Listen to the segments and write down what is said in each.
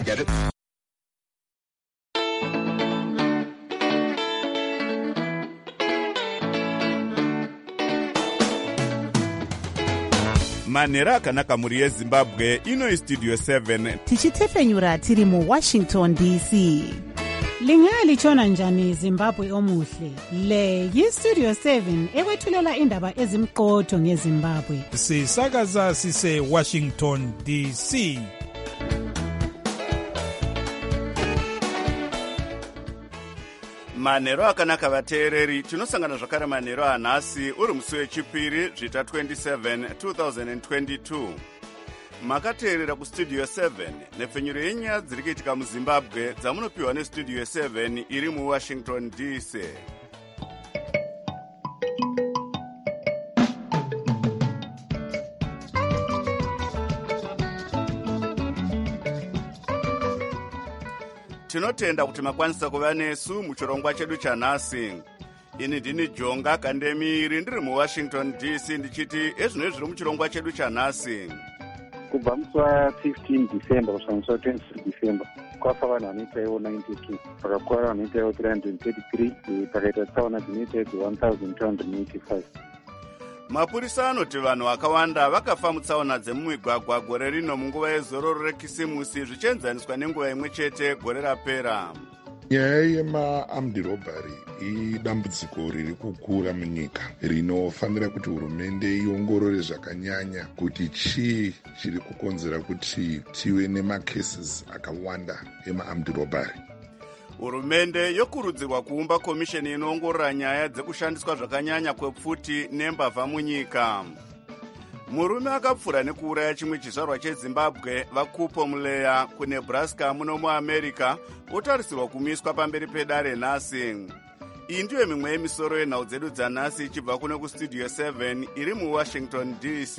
get it. manhero akanaka mhuri yezimbabwe. Ino istudio 7 tichitefenyura tiri muwashington dc. Lingalitshona njani Zimbabwe omuhle? Le yistudio 7 ekwethulela indaba ezimqotho ngeZimbabwe. Sisakaza sise Washington DC. manhero akanaka vateereri, tinosangana zvakare manhero anhasi uri musi wechipiri zvita 27 2022. makateerera kustudio 7 nepfenyuro yenyaya dziri kuitika muzimbabwe dzamunopiwa nestudio 7 iri muwashington dc. tinotenda kuti makwanisa kuva nesu muchirongwa chedu chanhasi. ini ndini jonga kandemiri ndiri muwashington dc ndichiti ezvino zviri muchirongwa chedu chanhasi. kubva musi wa15 December kusvika musi wa26 December kwafa vanhu vanoitaiwo 92, pakakuvara vanoitaiwo 333, pakaita tsaona dzinoita idzi 1285. mapurisa anoti vanhu vakawanda vakafa mutsaona dzemumigwagwa gore rino munguva yezororo rekisimusi zvichienzaniswa nenguva imwe chete gore rapera. nyaya yema-armed robbery idambudziko riri kukura munyika rinofanira kuti hurumende iongorore zvakanyanya kuti chii chiri kukonzera kuti tive nemacases akawanda ema-armed robbery. hurumende yokurudzirwa kuumba komisheni inoongorora nyaya dzekushandiswa zvakanyanya kwepfuti nembavha munyika. murume akapfura nekuuraya chimwe chizvarwa chezimbabwe vakupo muleya kunebraska muno muamerica otarisirwa kumiswa pamberi pedare nhasi. iyi ndiyo mimwe yemisoro yenhau dzedu dzanhasi ichibva kuno kustudio 7 iri muwashington dc.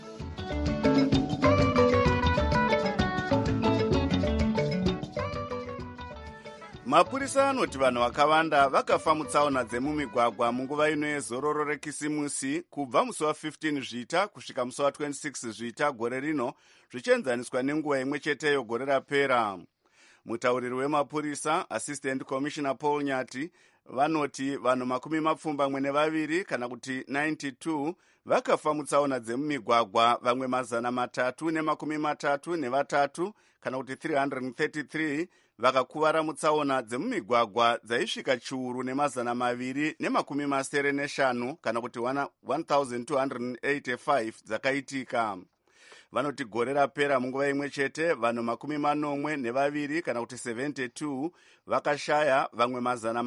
mapurisa anoti vanhu vakawanda vakafa mutsaona dzemumigwagwa munguva ino yezororo rekisimusi kubva musi wa15 zvita kusvika musi wa26 zvita gore rino zvichienzaniswa nenguva imwe cheteyo gore rapera. mutauriri wemapurisa assistant commissioner Paul Nyati vanoti vanhu 72 kana kuti 92 vakafa mutsaona dzemumigwagwa, vamwe 333 kana kuti 333 vakakuvara mutsaona dzemumigwagwa dzaisvika chiuru ne275 kana kuti 1285 dzakaitika. vanoti gore rapera munguva imwe chete vanhu 82 kana kuti 72 vakashaya, vamwe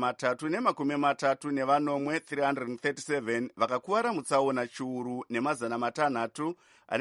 334 337 vakakuvara mutsaona chiuru ne528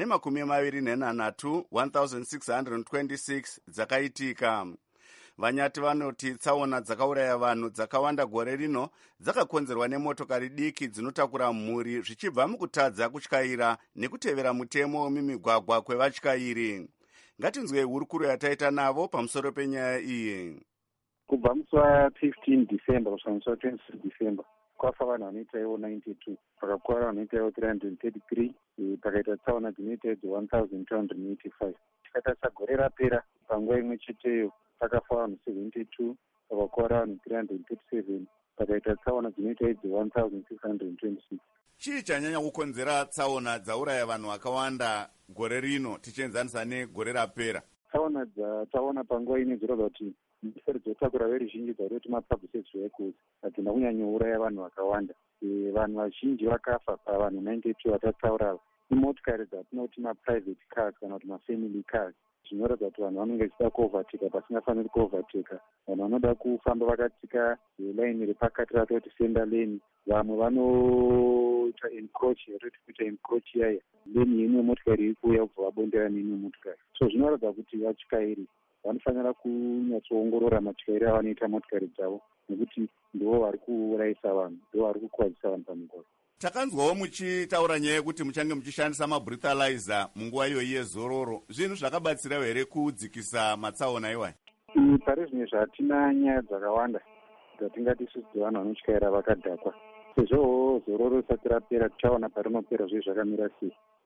1626 dzakaitika. vanyati vanoti tsaona dzakauraya vanhu dzakawanda gore rino dzakakonzerwa nemotokari diki dzinotakura mhuri zvichibva mukutadza kutyaira nekutevera mutemo wemumigwagwa kwevatyairi. ngatinzwei hurukuro yataita navo pamusoro penyaya iyi. kubva musi wa15 December kusvika musi wa26 December kwafa vanhu vanoitaiwo 92, pakakuvara vanoitaiwo 333, pakaita tsaona dzinoita idzi 1285. tikatarisa gore rapera panguva imwe cheteyo pakafa vanhu 72, pakakuvara vanhu 337, pakaita tsaona dzinoita idzi 1626. chii chanyanya kukonzera tsaona dzauraya vanhu vakawanda gore rino tichienzanisa negore rapera? tsaona dzataona panguva ine dzirobva kuti misori dzotakura veruzhinji dzaroti mapublic vehicles hadzina kunyanyouraya vanhu vakawanda. vanhu vazhinji vakafa pavanhu 92 vatataura imotokari dzatinoti maprivate cars kana kuti mafamily cars. zvinoratidza kuti vanhu vanenge vachida kuovateka pasingafaniri kuovateka. vanhu vanoda kufamba vakatsika laini repakati ratoti center lane. vamwe vanoita encroach yatoti kuita encroach yaya leni yeimwe motokari iri kuuya kubva vabondera neimwe motokari. so zvinoratidza kuti vatyairi vanofanira kunyatsoongorora matyairi avanoita motokari dzavo nekuti ndivo vari kuurayisa vanhu, ndivo vari kukwadzisa vanhu pamugwagwa. takanzwawo muchitaura nyaya yekuti muchange muchishandisa mabreathalyzer munguva iyoyi yezororo. zvinhu zvakabatsira here kudzikisa matsaona iwayo? pari zvimwe zvatina nyaya dzakawanda dzatingati isusu dzevanhu vanotyaira vakadhakwa. sezvo zororo risati rapera tichaona parinopera zve zvakamira sei.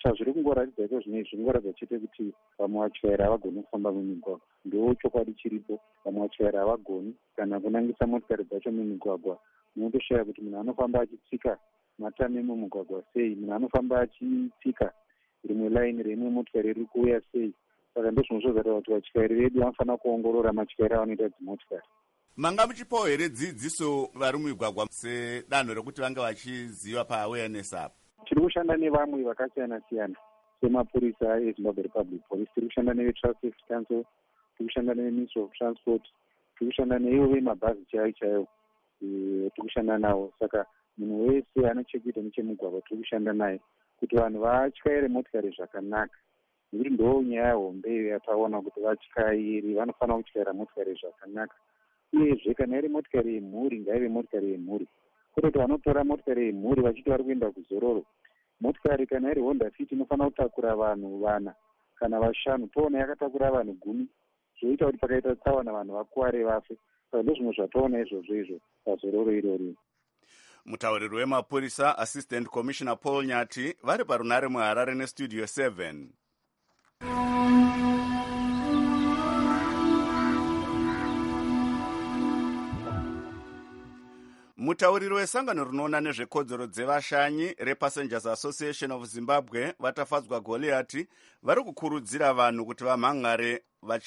chazviri kungoratidza iko zvinei zviri kungoratidza chete kuti vamwe vatyairi havagoni kufamba mumigwagwa. Ndo chokwadi chiripo, vamwe vatyairi havagoni kana kunangisa motikari dzacho mumigwagwa. Unotoshaya kuti munhu anofamba achitsika matame mumugwagwa sei, munhu anofamba achitsika rimwe laini reimwe motikari riri kuuya sei. Saka ndozvinozvozataura kuti vatyairi vedu vanofanira kuongorora matyairi avanoita dzimotikari. Manga muchipawo here dzidziso vari mumigwagwa sedanho rekuti vange vachiziva paawareness apo? Tiri kushanda nevamwe vakasiyana siyana semapurisa eZimbabwe Republic Police, tiri kushanda neveTraffic Council, tiri kushanda neveMinistry of Transport, tiri kushanda neivo vemabhazi chaivo tiri kushanda navo. Saka munhu wese anochekuita nechemugwagwa tiri kushanda naye kuti vanhu vatyaire motikari zvakanaka, nekuti ndo nyaya hombe yataona kuti vatyairi vanofanira kutyaira motikari zvakanaka. Uyezve kana iri motikari yemhuri ngaive motikari yemhuri, kwete kuti vanotora motikari yemhuri vachiti vari kuenda kuzororo. Motikari kana iri Honda Fit inofanira kutakura vanhu 4 kana 5, toona yakatakura vanhu 10, zvoita kuti pakaita tsaona vanhu vakuware vafe. Saka ndozvimwe zvatoona izvozvo pazororo irori. Mutauriri wemapurisa Assistant Commissioner Paul Nyati vari parunare muHarare neStudio 7. Mutauriri wesangano rinoona nezvekodzero dzevashanyi rePassengers Association of Zimbabwe vatafadzwa Goliath vari kukurudzira vanhu kuti vamhangarire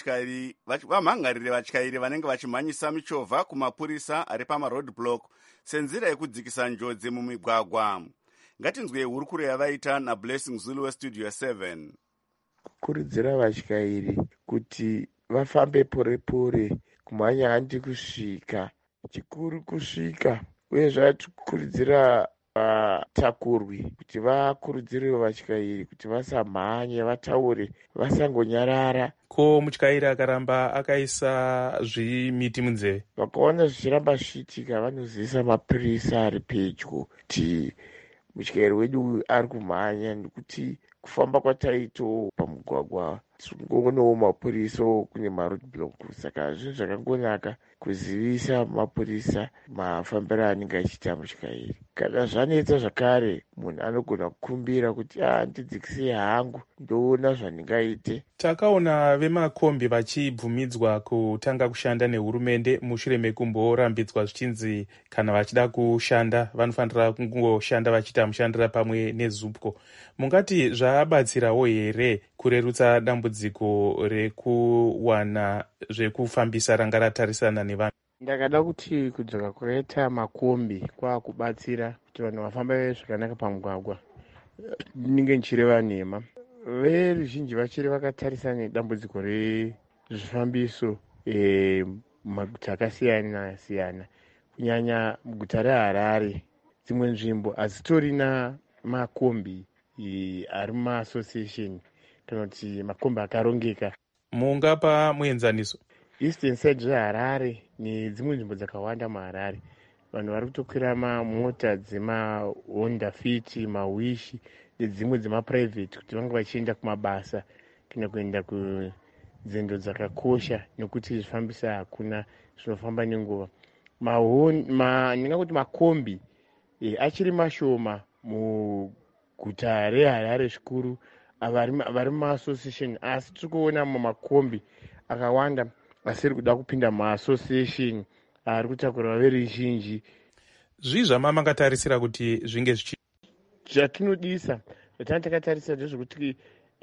vatyairi vanenge vachimhanyisa michovha kumapurisa ari pamaroadblock senzira yekudzikisa njodzi mumigwagwa. Ngatinzwei hurukuro yavaita naBlessing Zulu weStudio 7. Kukurudzira vatyairi kuti vafambe pore kumhanya handi kusvika, chikuru kusvika. Uye zvatikurudzira vatakurwi kuti vakurudzirewo vatyairi kuti vasamhanye, vataure, vasangonyarara. Ko mutyairi akaramba akaisa zvimiti munzeve, vakaona zvichiramba zvichiitika vanozivisa mapurisa ari pedyo kuti mutyairi wedu ari kumhanya, nekuti kufamba kwataito pamugwagwa tingoonao mapurisa kune maroadblock. Saka zvinhu zvakangonaka kuzivisa mapurisa mafambiro anenge achiita mutyairi. Kana zvanetsa zvakare munhu anogona kukumbira kuti ndidzikisei hangu ndoona zvandingaite. Takaona vemakombi vachibvumidzwa kutanga kushanda nehurumende mushure mekumborambidzwa zvichinzi kana vachida kushanda vanofanira kungoshanda vachiita mushandira pamwe neZUPCO. Mungati zvabatsirawo here kurerutsa dambudziko rekuwana zvekufambisa ranga ratarisana nevanhu? Ndakada kuti kudzoka kunoita makombi kwakubatsira kuti vanhu vafambe zvakanaka pamugwagwa. Ndinenge ndichireva nhema, veruzhinji vachiri vakatarisana nedambudziko rezvifambiso mumaguta akasiyana siyana, kunyanya muguta reHarare. Dzimwe nzvimbo hadzitorina makombi ari mumaasociation kana kuti makombi akarongeka. Mungapa muenzaniso? Eastern side reHarare nedzimwe nzvimbo dzakawanda muHarare, vanhu vari kutokwira mamota dzemaHonda Fit, maWish nedzimwe dzemaprivate kuti vange vachienda kumabasa kana kuenda kunzendo dzakakosha, nekuti zvifambisa hakuna zvinofamba nenguva. Ndingakuti makombi achiri mashoma muguta reHarare zvikuru vari mumaasociation, asi tiri kuona makombi akawanda asiri kuda kupinda mumaasociation ari kutakurwa veruzhinji. Zvii zvamangatarisira kuti zvinge zvatinodisa zvatanatakatarisa ndezvekuti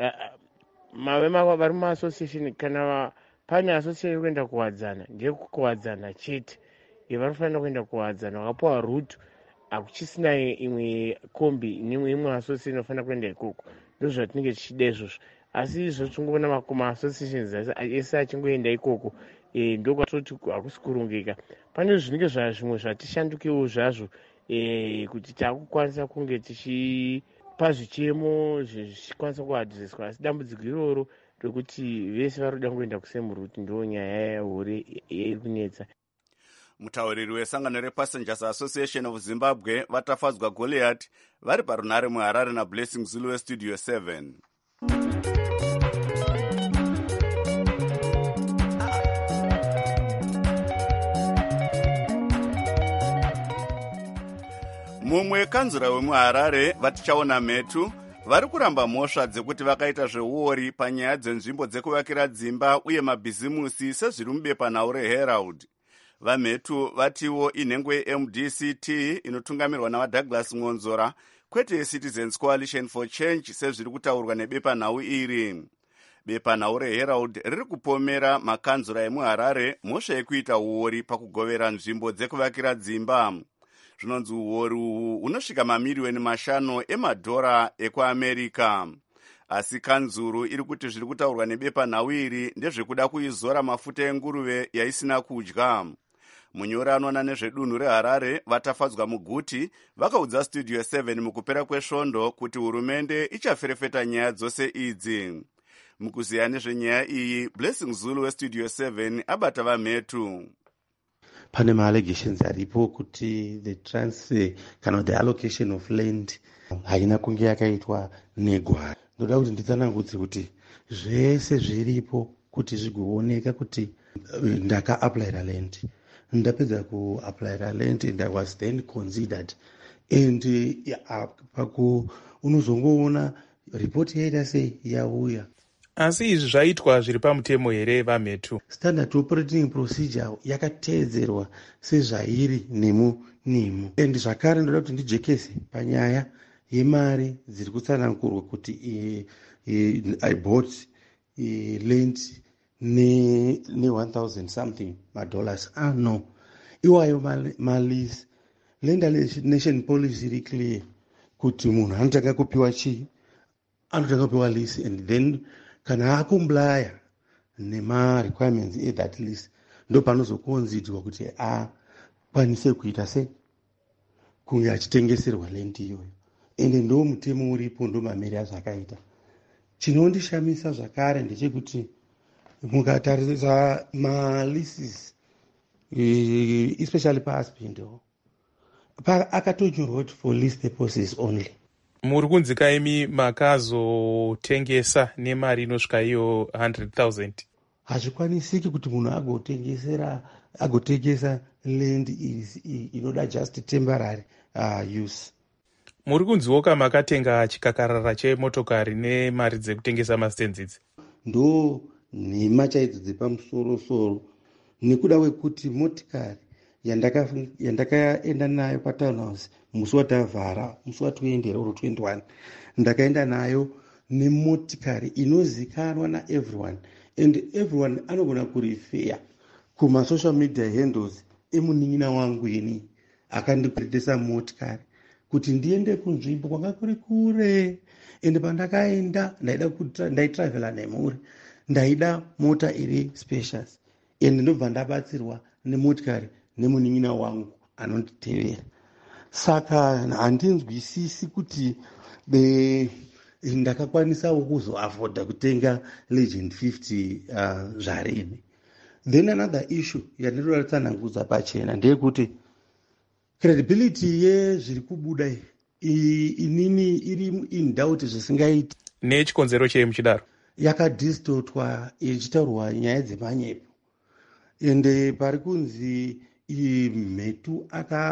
vari mumaasociation kana pane association kuenda kuwadzana ndekuwadzana chete, vanofanira kuenda kuwadzana, vakapuwa route hakuchisina imwe kombi imwe association inofanira kuenda ikoko. Ndizvo zvatinenge tichida izvozvo, asi izvo tingoona maassociations ese achingoenda ikoko, ndokwatoti hakusi kurongeka. Pane zvinenge zvimwe zvatishandukewo zvazvo kuti takukwanisa kunge tichipa zvichemo zvichikwanisa kuadhiseswa, asi dambudziko iroro rekuti vese vari kuda kuenda kusemuruti ndo nyaya hore iri kunetsa. Mutauriri wesangano rePassengers Association of Zimbabwe vatafadzwa Goliath vari parunare muHarare naBlessing Zulu weStudio 7. Mumwe kanzura wemuHarare vatichaona metu vari kuramba mhosva dzekuti vakaita zveuori panyaya dzenzvimbo dzekuvakira dzimba uye mabhizimusi sezviri mubepanhau reherald. Vamhetu vatiwo inhengo yeMDCT inotungamirwa navaDouglas Ngonzora kwete yeCitizens Coalition for Change sezviri kutaurwa nebepanhau iri. Bepanhau reHerald riri kupomera makanzura emuHarare mhosva yekuita uori pakugovera nzvimbo dzekuvakira dzimba. Zvinonzi uori uhu hunosvika mamiriyoni 5 emadhora ekuAmerika. Asi kanzuru iri kuti zviri kutaurwa nebepanhau iri ndezvekuda kuizora mafuta enguruve yaisina kudya. Munyori anoona nezvedunhu reHarare vatafadzwa muguti vakaudza Studio 7 mukupera kwesvondo kuti hurumende ichaferefeta nyaya dzose idzi. Mukuziya nezvenyaya iyi, Blessing Zulu weStudio 7 abata vamhetu. Pane ma-allegations aripo kuti the transfer kana the allocation of land haina kunge yakaitwa negwara. Ndoda kuti nditsanangudze kuti zvese zviripo kuti zvigooneka kuti ndaka-aplyra land. Ndapedza ku-aplyra land and I was then considered. And unozongoona report yaita sei yauya. Asi izvi zvaitwa zviri pamutemo here vamhetu? Standard operating procedure yakateedzerwa sezvairi nemo. And zvakare ndoda kuti ndijekese panyaya yemari dziri kutsanangurwa kuti I bought land ne 1,000 something dollars. No. Iwayo malisi. Land Allocation Policy iri clear kuti munhu anotanga kupiwa chii? Anotanga kupiwa lease and then kana akomplya nema-requirements that list ndo panozokonzidzwa kuti akwanise kuita sei kunge achitengeserwa land iyoyo. Ende ndo mutemo uripo, ndo mameri azvakaita. Chinondishamisa zvakare ndechekuti mukatarisa maleases especially paAspendill akatonyorwa kuti for lease purposes only. Muri kunzi kaimi makazotengesa nemari inosvika iyo 100,000. Hazvikwanisiki kuti munhu agotengesa land inoda just temporary use. Muri kunziwo kama makatenga chikakarara chemotokari nemari dzekutengesa mastendzidzi. Ndo nhema chaidzo dzepamusoro-soro nekuda kwekuti motikari yandakaenda nayo patownhouse musi watavhara, musi watoendera uro 21, ndakaenda nayo nemotikari inozikanwa naeveryone, and everyone anogona kurifeya kumasocial media handles emunin'ina wangu ini akandikuretesa motikari kuti ndiende kunzvimbo kwanga kuri kure, ende pandakaenda ndaitravela nemhuri, ndaida mota iri spacious, ende ndobva ndabatsirwa nemotikari nemunin'ina wangu anonditevera. Saka handinzwisisi kuti ndakakwanisawo kuzoafodha kutenga Legend 50 zvarini. Then another issue yandinoda kutsanangudza pachena ndeyekuti credibility yezviri kubuda inini iri in doubt zvisingaiti. Nechikonzero chei muchidaro? Yakadistotwa ichitaurwa nyaya dzemanyepo, ende pari kunzi mhetu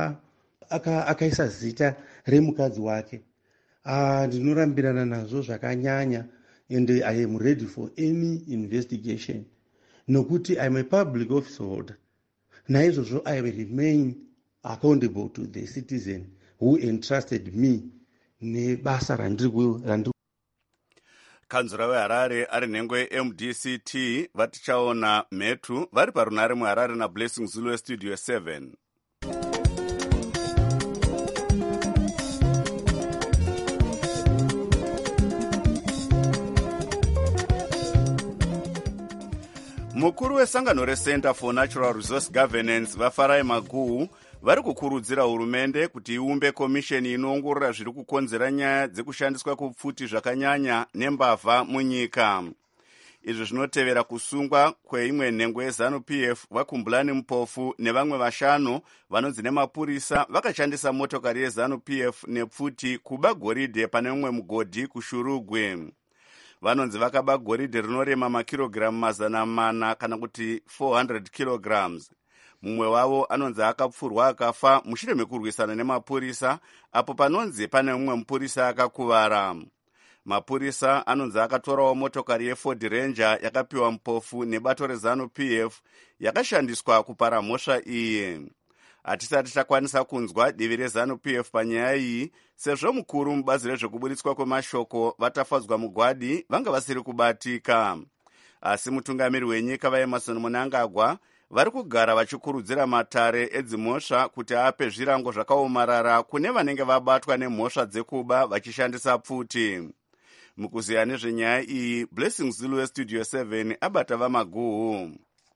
akaisa zita remukadzi wake. Ndinorambirana nazvo zvakanyanya, and I am ready for any investigation nokuti I am a public office holder. Naizvozvo I will remain accountable to the citizen who entrusted me nebasa randiri. Kanzura weHarare ari nhengo yeMDCT vatichaona mhetu vari parunare muHarare naBlessing Zulu weStudio 7. Mukuru wesangano reCenter for Natural Resource Governance vaFarai Maguhu vari kukurudzira hurumende kuti iumbe komisheni inoongorora zviri kukonzera nyaya dzekushandiswa kwepfuti zvakanyanya nembavha munyika. Izvi zvinotevera kusungwa kweimwe nhengo yeZanu-PF vaKumbulani Mupofu nevamwe 5 vanonzi nemapurisa vakashandisa motokari yeZanu-PF nepfuti kuba goridhe pane umwe mugodhi kuShurugwe. Vanonzi vakaba goridhe rinorema makirogiramu 400 kana kuti 400 kilograms. Mumwe wavo anonzi akapfurwa akafa mushure mekurwisana nemapurisa, apo panonzi pane umwe mupurisa akakuvara. Mapurisa anonzi akatorawo motokari yeFord Ranger yakapiwa mupofu nebato reZANU-PF yakashandiswa kupara mhosva iyi. Hatisati takwanisa kunzwa divi reZANU-PF panyaya iyi, sezvo mukuru mubazi rezvekuburitswa kwemashoko vatafadzwa mugwadi vanga vasiri kubatika. Asi mutungamiri wenyika vaEmmerson Mnangagwa vari kugara vachikurudzira matare edzimhosva kuti ape zvirango zvakaomarara kune vanenge vabatwa nemhosva dzekuba vachishandisa pfuti. Mukuziya nezvenyaya iyi, Blessing Zulu weStudio 7 abata vamaguhu.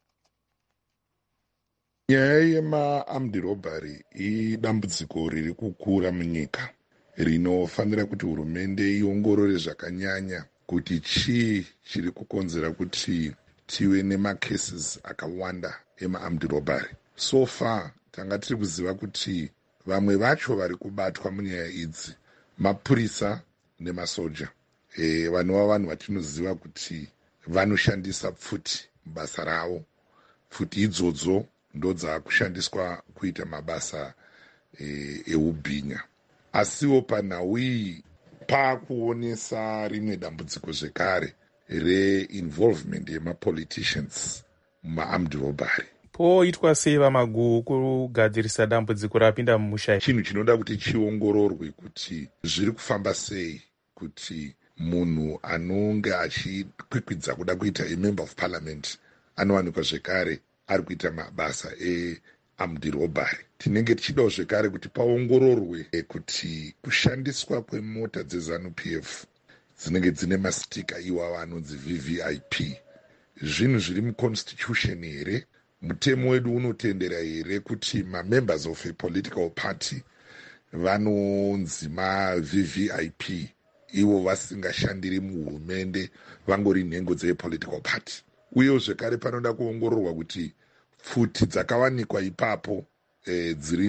Nyaya yema-armed robbery idambudziko riri kukura munyika rinofanira kuti hurumende iongorore zvakanyanya kuti chii chiri kukonzera kuti tive nemacases akawanda ema-armed robbery. So far tanga tiri kuziva kuti vamwe vacho vari kubatwa munyaya idzi mapurisa nemasoja. Vanova vanhu vatinoziva kuti vanoshandisa pfuti mubasa ravo. Pfuti idzodzo ndodzakushandiswa kuita mabasa eubhinya. Asiwo panhau iyi paakuonesa rimwe dambudziko zvekare reinvolvement yemapoliticians muma-armed robbery. Poitwa sei vamaguhu kugadzirisa dambudziko rapinda mumusha? Chinhu chinoda kuti chiongororwe kuti zviri kufamba sei kuti munhu anonge achikwikwidza kuda kuita member of parliament anowanikwa zvekare ari kuita mabasa earmed robbery. Tinenge tichidawo zvekare kuti paongororwe kuti kushandiswa kwemota dzeZANU-PF dzinenge dzine mastika iwawa anonzi VVIP zvinhu zviri muconstitution here. Mutemo wedu unotendera here kuti mamembers of a political party vanonzi ma-VVIP ivo vasingashandiri muhurumende vangori nhengo dzepolitical party. Uyewo zvekare panoda kuongororwa kuti pfuti dzakawanikwa ipapo dziri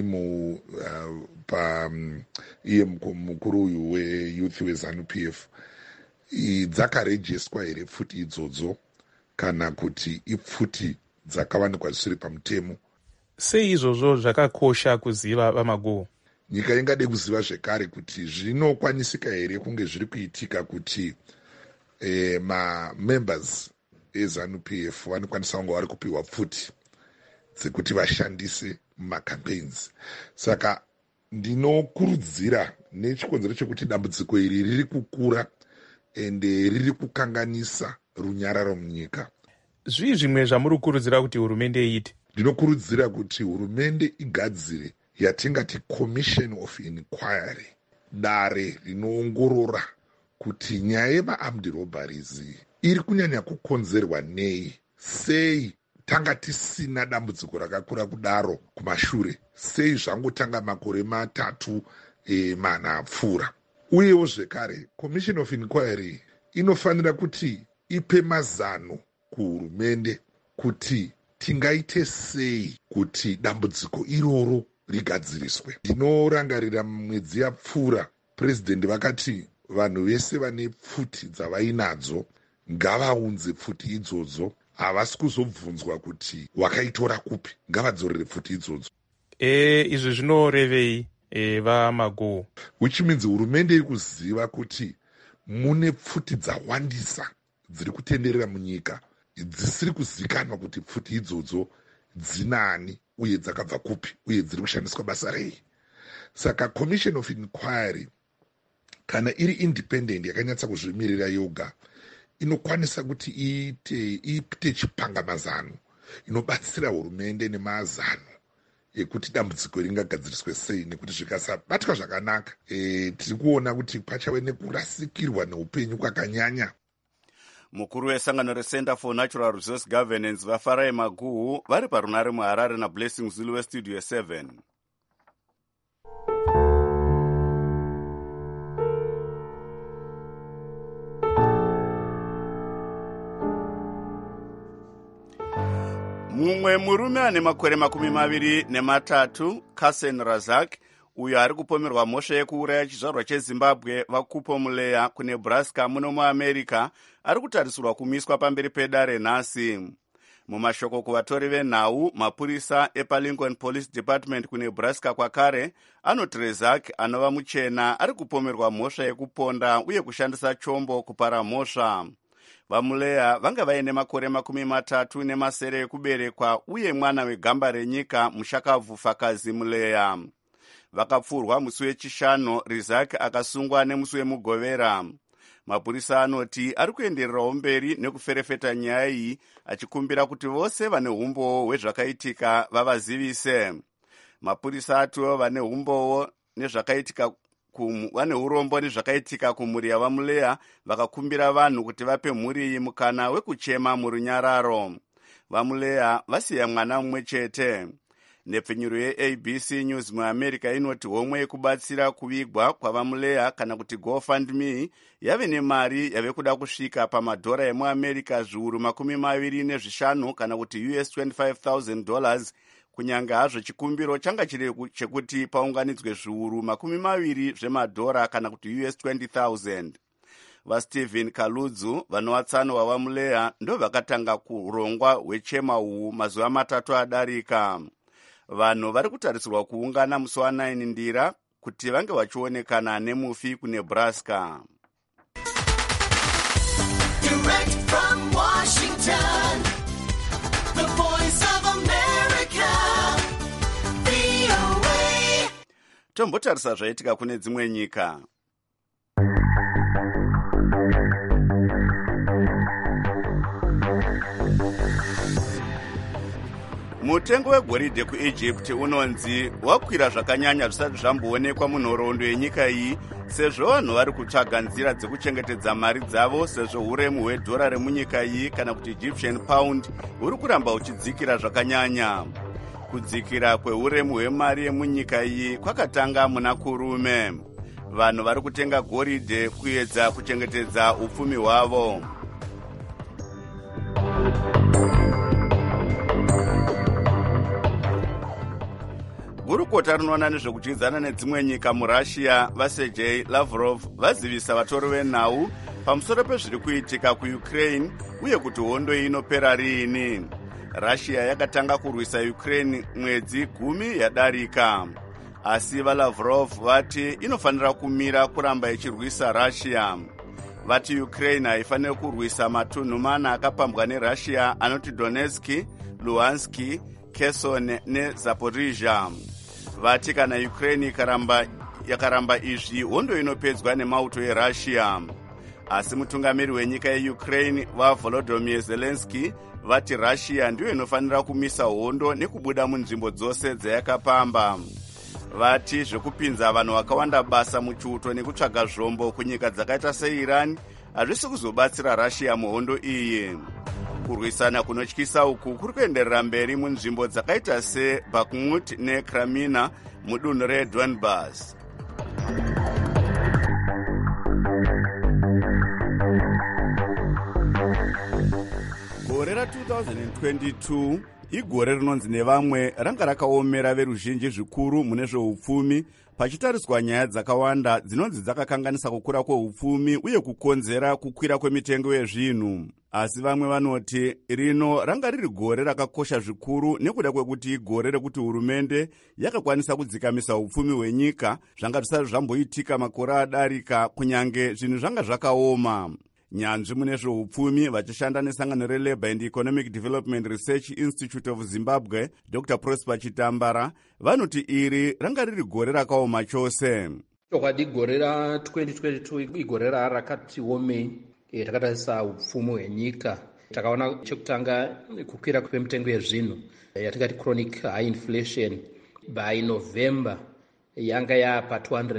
iye mukuru uyu weyouth weZANU-PF dzakarejestwa here pfuti idzodzo kana kuti ipfuti dzakawanikwa zvisiri pamutemo. Sei izvozvo zvakakosha kuziva vamaguhu? Nyika ingade kuziva zvekare kuti zvinokwanisika here kunge zviri kuitika kuti ma-members eZANU-PF vanokwanisa kunge vari kupiwa pfuti dzekuti vashandise mumacampaigns. Saka ndinokurudzira nechikonzero chekuti dambudziko iri riri kukura ende riri kukanganisa runyararo munyika. Zvii zvimwe zvamuri kukurudzira kuti hurumende iite? Ndinokurudzira kuti hurumende igadzire yatingati commission of inquiry, dare rinoongorora kuti nyaya yema-armed robberies iri kunyanya kukonzerwa nei, sei tanga tisina dambudziko rakakura kudaro kumashure, sei zvangotanga makore 3-4 apfuura. Uyewo zvekare commission of inquiry inofanira kuti ipe mazano kuhurumende kuti tingaite sei kuti dambudziko iroro rigadziriswe. Ndinorangarira mwedzi yapfuura president vakati vanhu vese vane pfuti dzavainadzo ngavaunze pfuti idzodzo, havasi kuzobvunzwa kuti wakaitora kupi, ngavadzorere pfuti idzodzo. Izvi zvinorevei vamaguhu? Which means hurumende iri kuziva kuti mune pfuti dzawandisa dziri kutenderera munyika dzisiri kuzikanwa kuti pfuti idzodzo dzinani uye dzakabva kupi uye dziri kushandiswa basa rei. Saka commission of inquiry kana iri independent yakanyatsa kuzvimirira yoga inokwanisa kuti iite chipangamazano inobatsira hurumende nemazano ekuti dambudziko ringagadziriswe sei, nekuti zvikasabatwa zvakanaka tiri kuona kuti pachave nekurasikirwa neupenyu kwakanyanya. Mukuru wesangano reCenter for Natural Resource Governance vaFarai Maguhu vari parunare muHarare naBlessing Zulu weStudio 7. Mumwe murume ane makore 23, Kasen Razak, uyo ari kupomerwa mhosva yekuuraya chizvarwa cheZimbabwe vaKupo Muleya kuNebraska muno muAmerica, ari kutarisirwa kumiswa pamberi pedare nhasi. Mumashoko kuvatori venhau, mapurisa epaLincoln Police Department kuNebraska kwakare anoti Rezak anova muchena ari kupomerwa mhosva yekuponda uye kushandisa chombo kupara mhosva. VaMuleya vanga vaine makore 30 ekuberekwa uye mwana wegamba renyika mushakabvu Fakazi Muleya. Vakapfurwa musi wechishanu, Rezak akasungwa nemusi wemugovera. Mapurisa anoti ari kuendererawo mberi nekuferefeta nyaya iyi, achikumbira kuti vose vane umbowo hwezvakaitika vavazivise. Mapurisa atiwo vane umbowo nezvakaitika vane urombo nezvakaitika kumhuri yavaMuleya vakakumbira vanhu kuti vape mhuri iyi mukana wekuchema murunyararo. VaMuleya vasiya mwana mumwe chete. Nepfenyuro yeABC News muAmerica inoti homwe yekubatsira kuvigwa kwavaMuleya kana kuti GoFundMe yave nemari yave kuda kusvika pamadhora emuAmerica zviuru 25 kana kuti US $25,000, kunyange hazvo chikumbiro changa chiri chekuti paunganidzwe zviuru 20 zvemadhora kana kuti US $20,000. VaStephen Kaludzu vanowatsano wavaMuleya ndo vakatanga kurongwa hwechema uhu mazuva 3 adarika. Vanhu vari kutarisirwa kuungana musi wa9 Ndira kuti vange vachionekana nemufi kuNebraska. Direct from Washington, the voice of America, VOA. Tombotarisa zvaitika kune dzimwe nyika. Mutengo wegoridhe kuEgypt unonzi wakwira zvakanyanya zvisati zvamboonekwa munhoroondo yenyika iyi, sezvo vanhu vari kutsvaga nzira dzekuchengetedza mari dzavo, sezvo uremu hwedhora remunyika iyi kana kuti Egyptian pound huri kuramba huchidzikira zvakanyanya. Kudzikira kweuremu hwemari yemunyika iyi kwakatanga muna kurume. Vanhu vari kutenga goridhe kuedza kuchengetedza upfumi hwavo. Gurukota rinoona nezvekudyidzana nedzimwe nyika muRussia vaSergei Lavrov vazivisa vatori venhau pamusoro pezviri kuitika kuUkraine uye kuti hondo iyi inopera riini. Russia yakatanga kurwisa Ukraine mwedzi 10 yadarika. Asi vaLavrov vati inofanira kumira kuramba ichirwisa Russia. Vati Ukraine haifaniri kurwisa matunhu 4 akapambwa neRussia anoti Donetsk, Luhansk, Kherson neZaporizhia. Vati kana Ukraine yakaramba izvi, hondo inopedzwa nemauto eRussia. Asi mutungamiri wenyika yeUkraine vaVolodymyr Zelensky vati Russia ndiyo inofanira kumisa hondo nekubuda munzvimbo dzose dzayakapamba. Vati zvekupinza vanhu vakawanda basa muchiuto nekutsvaga zvombo kunyika dzakaita seIran hazvisi kuzobatsira Russia muhondo iyi. Kurwisana kunotyisa uku kuri kuenderera mberi munzvimbo dzakaita seBakhmut neKramina mudunhu reDonbas. Gore ra2022 igore rinonzi nevamwe ranga rakaomera veruzhinji zvikuru mune zveupfumi, pachitariswa nyaya dzakawanda dzinonzi dzakakanganisa kukura kweupfumi uye kukonzera kukwira kwemitengo yezvinhu. Asi vamwe vanoti rino ranga riri gore rakakosha zvikuru nekuda kwekuti igore rekuti hurumende yakakwanisa kudzikamisa upfumi hwenyika, zvanga zvisati zvamboitika makore adarika, kunyange zvinhu zvanga zvakaoma. Nyanzvi mune zveupfumi vachishanda nesangano reLabour and Economic Development Research Institute of Zimbabwe, Dr. Prosper Chitambara, vanoti iri ranga riri gore rakaoma chose. Chokwadi gore ra2022 igore rakati omei takatarisa upfumi hwenyika. Takaona chekutanga kukwira kwemitengo yezvinhu yatingati chronic high inflation by November yanga yapa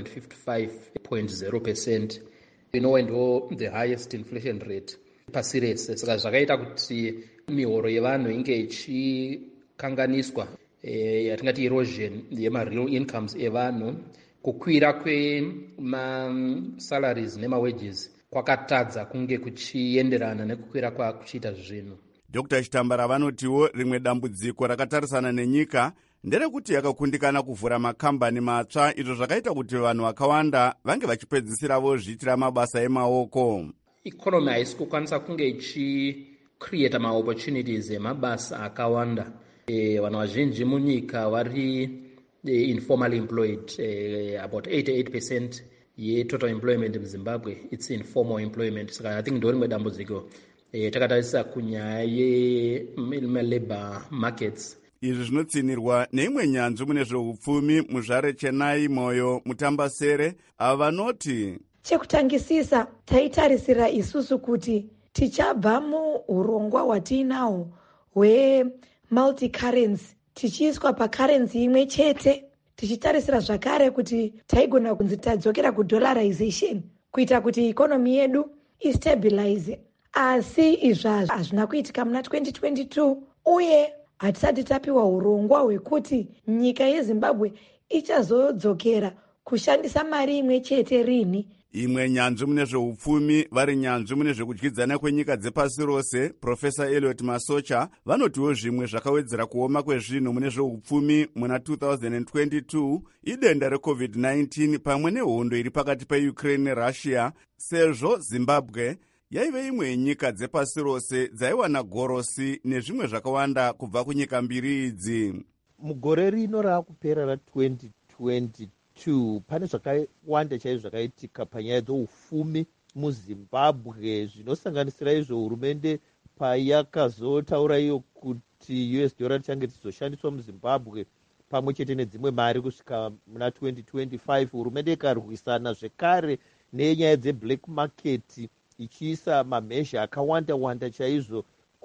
255.0%. Ndo the highest inflation rate pasi rese. Saka zvakaita kuti mihoro yevanhu inge ichikanganiswa, yatingati erosion yemareal incomes evanhu. Kukwira kwema-salaries nema-wages kwakatadza kunge kuchienderana nekukwira kwakuchiita zvinhu. Dr. Chitambara vanotiwo rimwe dambudziko rakatarisana nenyika nderekuti yakakundikana kuvhura makambani matsva, izvo zvakaita kuti vanhu vakawanda vange vachipedzisira vozviitira mabasa emaoko. Ikonomi haisi kukwanisa kunge create maopportunities emabasa akawanda. Vanhu vazhinji munyika vari informally employed. About 88% ye-total employment muZimbabwe it's informal employment. Saka I think ndo rimwe dambudziko takatarisa kunyaya ye-labor markets. Izvi zvinotsinirwa neimwe nyanzvi mune zveupfumi muzvare Chenai Moyo Mutambasere ava vanoti chekutangisisa taitarisira isusu kuti tichabva muurongwa hwatiinaho hwemulticurrency tichiiswa pacurrency imwe chete, tichitarisira zvakare kuti taigona kunzi tadzokera kudollarization kuita kuti ikonomi yedu istabilize. Asi izvazvo hazvina kuitika muna 2022 uye hatisati tapiwa urongwa hwekuti nyika yeZimbabwe ichazodzokera kushandisa mari imwe chete rini. Imwe nyanzvi mune zveupfumi vari nyanzvi mune zvekudyidzana kwenyika dzepasi rose Profesa Elliot Masocha vanotiwo zvimwe zvakawedzera kuoma kwezvinhu mune zveupfumi muna 2022 idenda reCovid-19 pamwe nehondo iri pakati peUkraine neRussia, sezvo Zimbabwe yaive imwe yenyika dzepasi rose dzaiwana gorosi nezvimwe zvakawanda kubva kunyika mbiri idzi. Mugore rino raakupera ra2022 pane zvakawanda chaizvo zvakaitika panyaya dzoufumi muZimbabwe, zvinosanganisira izvo hurumende payakazotaura iyo kuti US dollar richange richizoshandiswa muZimbabwe pamwe chete nedzimwe mari kusvika muna 2025. Hurumende ikarwisana zvekare nenyaya dzeblack market ichiisa mamhezha akawanda chaizvo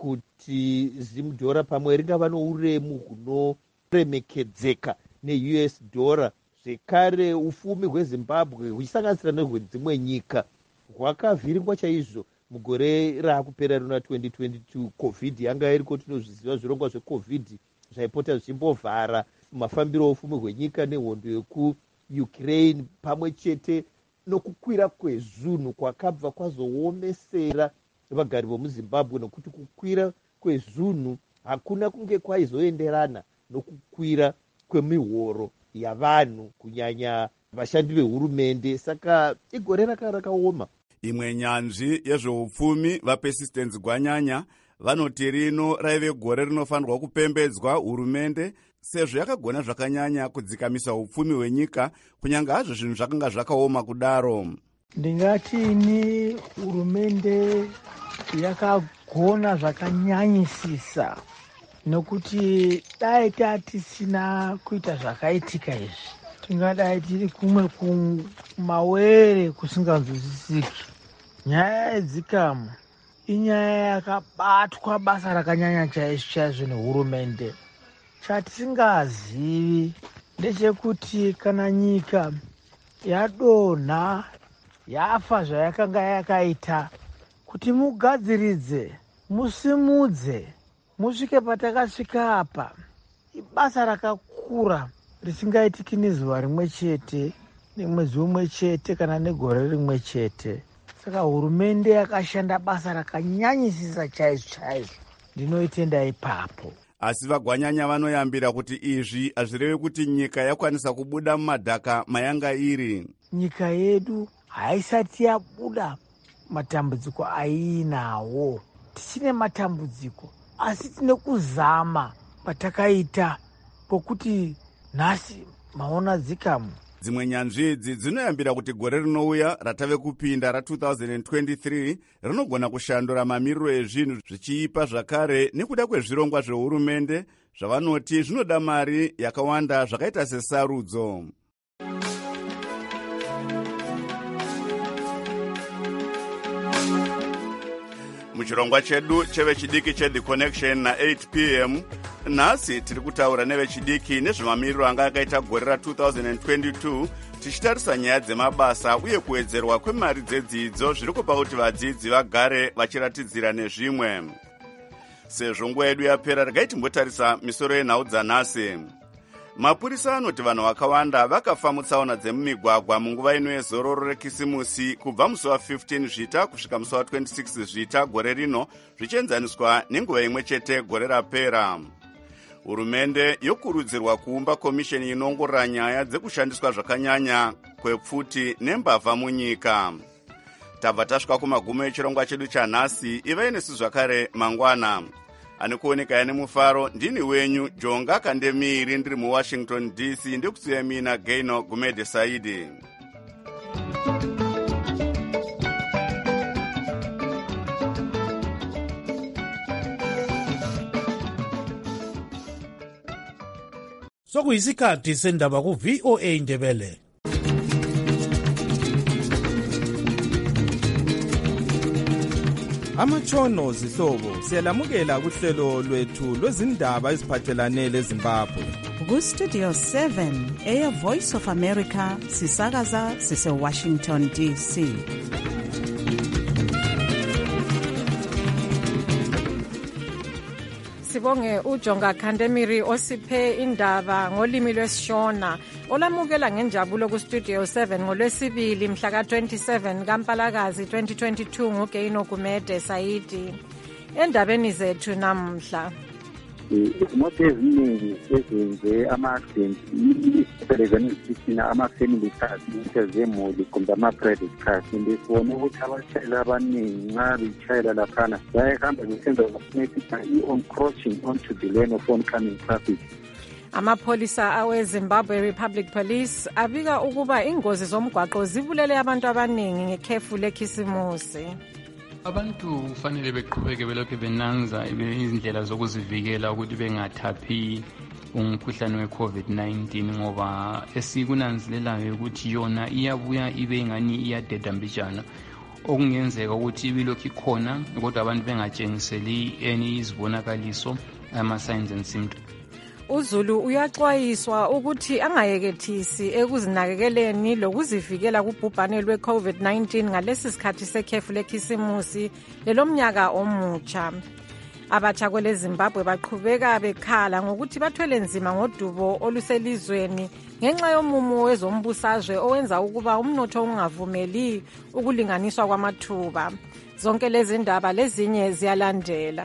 kuti zimudhora pamwe ringava nouremu hunoremekedzeka neUS dollar. Zvekare ufumi hweZimbabwe huchisanganisira nehwedzimwe nyika hwakavhiringwa chaizvo mugore raakupera rina 2022. Covid yanga iriko, tinozviziva zvirongwa zveCovid zvaipota zvichimbovhara mafambiro oufumi hwenyika nehondo yekuUkraine pamwe chete nokukwira kwezunhu kwakabva kwazoomesera vagari vomuZimbabwe, nokuti kukwira kwezunhu hakuna kunge kwaizoenderana nokukwira kwemihoro yavanhu kunyanya vashandi vehurumende. Saka igore rakaoma. Imwe nyanzvi yezveupfumi vaPersistence Gwanyanya vanoti rino raive gore rinofanirwa kupembedzwa hurumende sezvo yakagona zvakanyanya kudzikamisa upfumi hwenyika kunyanga hazvo zvinhu zvakanga zvakaoma kudaro. Ndingatini hurumende yakagona zvakanyanyisisa, nokuti dai tatisina kuita zvakaitika izvi tingadai tiri kumwe kumawere kusinganzwisisiki. Nyaya yedzikamu inyaya yakabatwa basa rakanyanya chaizvo nehurumende. Chatisingazivi ndechekuti kana nyika yadonha yafa zvayakanga yakaita, kuti mugadziridze musimudze musvike patakasvika apa, ibasa rakakura risingaitiki nezuva rimwe chete nemwedzi umwe chete kana negore rimwe chete. Saka hurumende yakashanda basa rakanyanyisisa chaizvo, ndinoitenda ipapo. Asi vaGwanyanya vanoyambira kuti izvi hazvirevi kuti nyika yakwanisa kubuda mumadhaka mayanga iri. Nyika yedu haisati yabuda matambudziko aiinawo. Tichine matambudziko asi tine kuzama patakaita pokuti nhasi maona dzikamu. Dzimwe nyanzvi idzi dzinoyambira kuti gore rinouya ratave kupinda ra2023 rinogona kushandura mamiriro ezvinhu zvichiipa zvakare nekuda kwezvirongwa zvehurumende zvavanoti zvinoda mari yakawanda zvakaita sesarudzo. Muchirongwa chedu chevechidiki cheThe Connection na8 p.m. nhasi tiri kutaura nevechidiki nezvemamiriro anga akaita gore ra2022 tichitarisa nyaya dzemabasa uye kuwedzerwa kwemari dzedzidzo zviri kupa kuti vadzidzi vagare vachiratidzira nezvimwe. Sezvo nguva yedu yapera, regai timbotarisa misoro yenhau dzanhasi. Mapurisa anoti vanhu vakawanda vakafa mutsaona dzemumigwagwa munguva ino yezororo rekisimusi kubva musi wa15 Zvita kusvika musi wa26 Zvita gore rino, zvichienzaniswa nenguva imwe chete gore rapera. Hurumende yokurudzirwa kuumba komisheni inongorora nyaya dzekushandiswa zvakanyanya kwepfuti nembavha munyika. tabva tasvika kumagumo echirongwa chedu chanhasi. ivai nesu zvakare mangwana. Ani kuoneka yani mufaro ndini wenyu Jonga Kandemiri ndiri muWashington DC ndikusiya mina Gaino Gumede Saidi. Sokuyisikhathi sendaba ku VOA Ndebele. Amatshono zihlobo siyalamukela kuhlelo lwethu lwezindaba eziphathelane leZimbabwe. Ku Studio 7 Air Voice of America sisakaza sise Washington DC. Sibonge uJonga Kandemiri osiphe indaba ngolimi lwesishona olamukela ngenjabulo ku Studio 7 ngolwesibili mhla ka 27 kaMpalakazi 2022 ngoGaino Gumede Saidi. Endabeni zethu namhla izimoto eziningi ezenze ama-accident elezanisitina ama-family cars zemuli kumbe ama-private cars ende sibone ukuthi abashayeli abaningi nxa betshayela laphana bayahamba besenza i-encroaching onto the lane of oncoming traffic. Amapholisa aweZimbabwe Republic Police abika ukuba ingozi zomgwaqo zibulele abantu abaningi ngekhefu lekhisimusi. Abantu kufanele beqhubeke belokhu benanza izindlela zokuzivikela ukuthi bengathaphi umkhuhlane we-COVID-19 ngoba esikunanzelelayo ukuthi yona iyabuya ibe ngani iyadedambijana okungenzeka ukuthi ibilokhu ikhona kodwa abantu bengatshengiseli izibonakaliso ama-signs and symptoms. uZulu uyaxwayiswa ukuthi angayekethisi ekuzinakekeleni lokuzivikela kubhubhane lwe-COVID-19 ngalesi sikhathi sekhefu lekhisimusi lelomnyaka omutsha. Abatsha kweleZimbabwe baqhubeka bekhala ngokuthi bathwele nzima ngodubo oluselizweni ngenxa yomumo wezombusazwe owenza ukuba umnotho ungavumeli ukulinganiswa kwamathuba. Zonke lezi ndaba lezinye ziyalandela.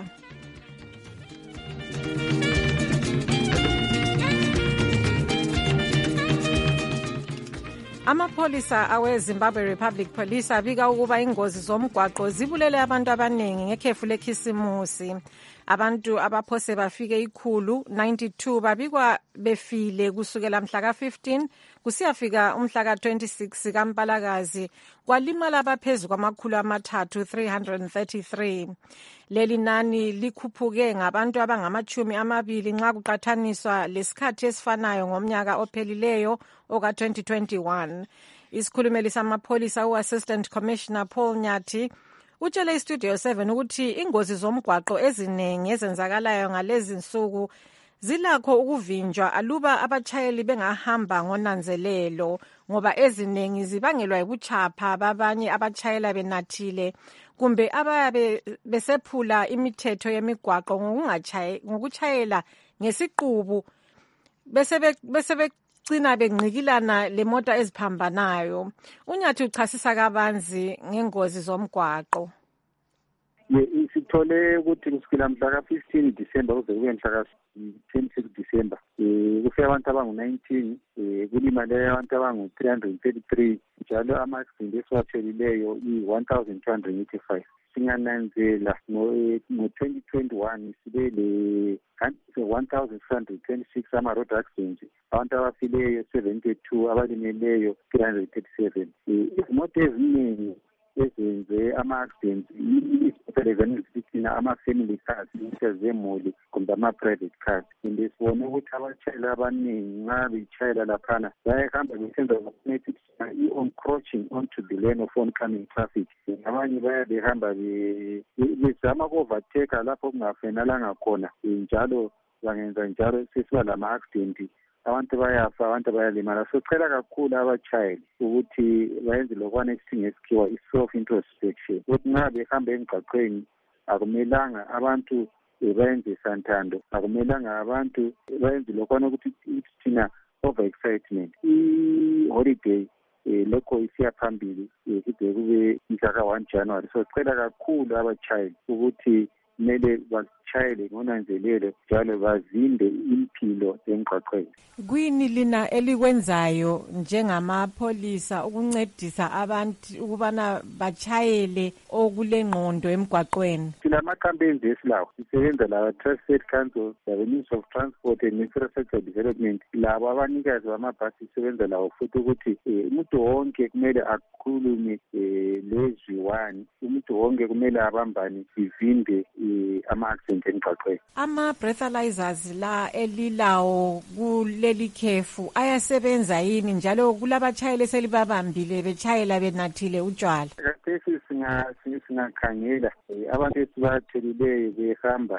Amapholisa aweZimbabwe Republic Police abika ukuba ingozi zomgwaqo zibulele abantu abaningi ngekhefu lekhisimusi. Abantu abaphose bafike 192 babikwa befile kusukela mhla ka-15 kusiyafika umhla ka-26 kaMpalakazi kwalimala abaphezulu kwamakhulu amathathu 333. Leli nani likhuphuke ngabantu abangama-20 nxa kuqathaniswa lesikhathi esifanayo ngomnyaka ophelileyo oka-2021. Isikhulumeli samapholisa u-Assistant Commissioner Paul Nyathi utshele iStudio 7 ukuthi ingozi zomgwaqo eziningi ezenzakalayo ngalezi nsuku zilakho ukuvinjwa aluba abachayeli bengahamba ngonanzelelo ngoba eziningi zibangelwa yibuchapha babanye abachayela benathile kumbe abayabe besephula imithetho yemigwaqo ngokuchayela ngesiqubu bese gcina benqikilana lemota eziphambanayo. Unyathi uchasisa kabanzi ngengozi zomgwaqo. Sithole ukuthi kusukela mhla ka-15 December kuze kube mhla ka-26 December kufike abantu abangu-19 kulimale abantu abangu-333 njalo ama-accident esiwathelileyo i-1285. Singananzela ngo-2021 sibe le-1626 ama-road accidents, abantu abafileyo 72, abalimeleyo 337. Izimoto eziningi ezenze ama-accidents ezifana ama-family cars zemuli kumbe ama-private cars ende sibone ukuthi abashayeli abaningi nxa betshayela laphana bayahamba besenza i-encroaching onto the lane of oncoming traffic. Abanye behamba bezama ku-overtake lapho kungafanelanga khona njalo bangenza njalo sesiba lama-accident, abantu bayafa, abantu bayalimala. Socela kakhulu abachayeli ukuthi bayenze lokwana esikhiwa i-self-introspection ukuthi nxa behamba emgwaqweni akumelanga abantu bayenze santando, akumelanga abantu bayenze lokwana ukuthi thina over-excitement. I-holiday lokho isiya phambili kude kube mhla ka-1 January. Socela kakhulu abachayeli ukuthi kumele batshayele ngonanzelelo njalo bazinde impilo emgwaqweni. Kwini lina elikwenzayo njengamapholisa ukuncedisa abantu ukubana bachayele okulengqondo emgwaqweni? Silama campaigns esilawo, sisebenza la Tri-State Council, the Ministry of Transport and Infrastructure Development, labo abanikazi bamabhasi sisebenza lawo futhi ukuthi umuntu wonke kumele akhulume lezwi-1, umuntu wonke kumele abambane sivimbe ama-accident emgwaqweni. Ama-breathalyzers la elilawo kuleli khefu ayasebenza yini njalo kulabatshayeli eselibabambile betshayela benathile utshwala? Kathesi singakhangela abantu esibathelileyo behamba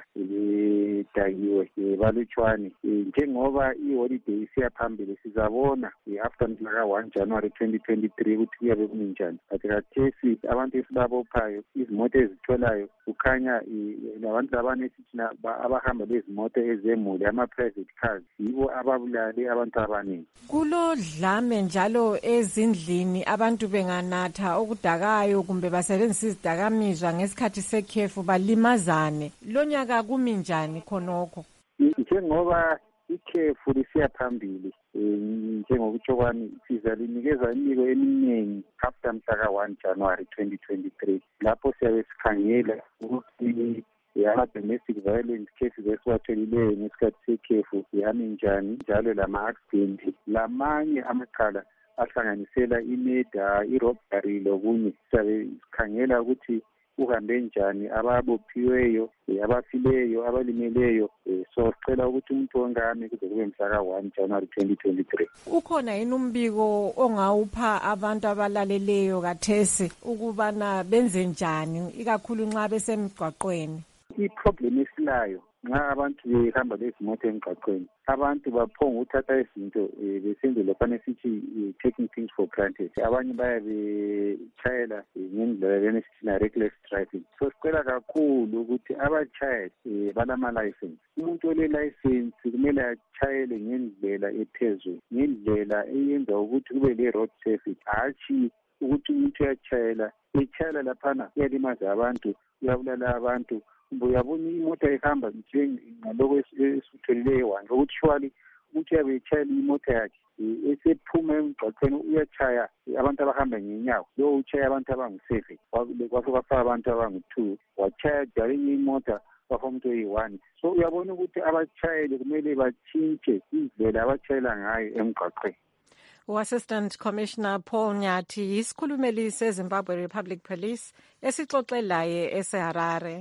bedakiwe balutshwane. Njengoba iholiday siyaphambili sizabona after mhlaka 1 January 2023 ukuthi kuyabe kuninjani. Kanti kathesi abantu esibabophayo izimoto ezitholayo kukhanya labantu abanesithina abahamba lezimoto ezemuli ama-private cars yibo ababulale abantu abaningi. Kulodlame njalo ezindlini abantu benganatha okudakayo kumbe basebenzisa izidakamizwa ngesikhathi sekhefu balimazane. Lonyaka kumi njani khonokho? Njengoba ikhefu lisiya phambili njengokutsho kwami sizalinikeza imiko eminingi after mhlaka 1 January 2023 lapho siyabe sikhangela ukuthi ama-domestic violence cases esiwatholileyo ngesikhathi sekhefu yami njani njalo lama-accident lamanye amacala ahlanganisela imeda, irobbery lokunye. Siyabe sikhangela ukuthi uhambe njani, ababophiweyo, abafileyo, abalimeleyo. So sicela ukuthi umuntu wonke ame kuze kube mhlaka 1 January 2023. Ukhona yini umbiko ongawupha abantu abalaleleyo kathesi ukubana benze njani ikakhulu nxa besemgwaqweni? I-problem esilayo nxa abantu behamba lezimoto emgwaqweni, abantu baphonga uthatha izinto besenze lokhana esithi taking things for granted. Abanye bayabetshayela ngendlela esithi reckless driving. So sicela kakhulu ukuthi abatshayeli balama-license. Umuntu ole-license kumele atshayele ngendlela ephezulu, ngendlela eyenza ukuthi kube le-road safety, hatshi ukuthi umuntu uyatshayela etshayela laphana uyalimaza abantu, uyabulala abantu. Uyabona imoto ehamba njengaloko esitholileyo wanje ukuthi shwali ukuthi uyabe etshayela imoto yakhe esephuma emgwaqweni uyatshaya abantu abahamba ngenyawo, lo utshaya abantu abangu-7 kwafaka abantu abangu-2 watshaya njalo enye imota kwafa umuntu oyi-1. So uyabona ukuthi abatshayeli kumele batshintshe indlela abatshayela ngayo emgwaqweni. U-Assistant Commissioner Paul Nyathi yisikhulumeli seZimbabwe Republic Police esixoxelaye eseHarare.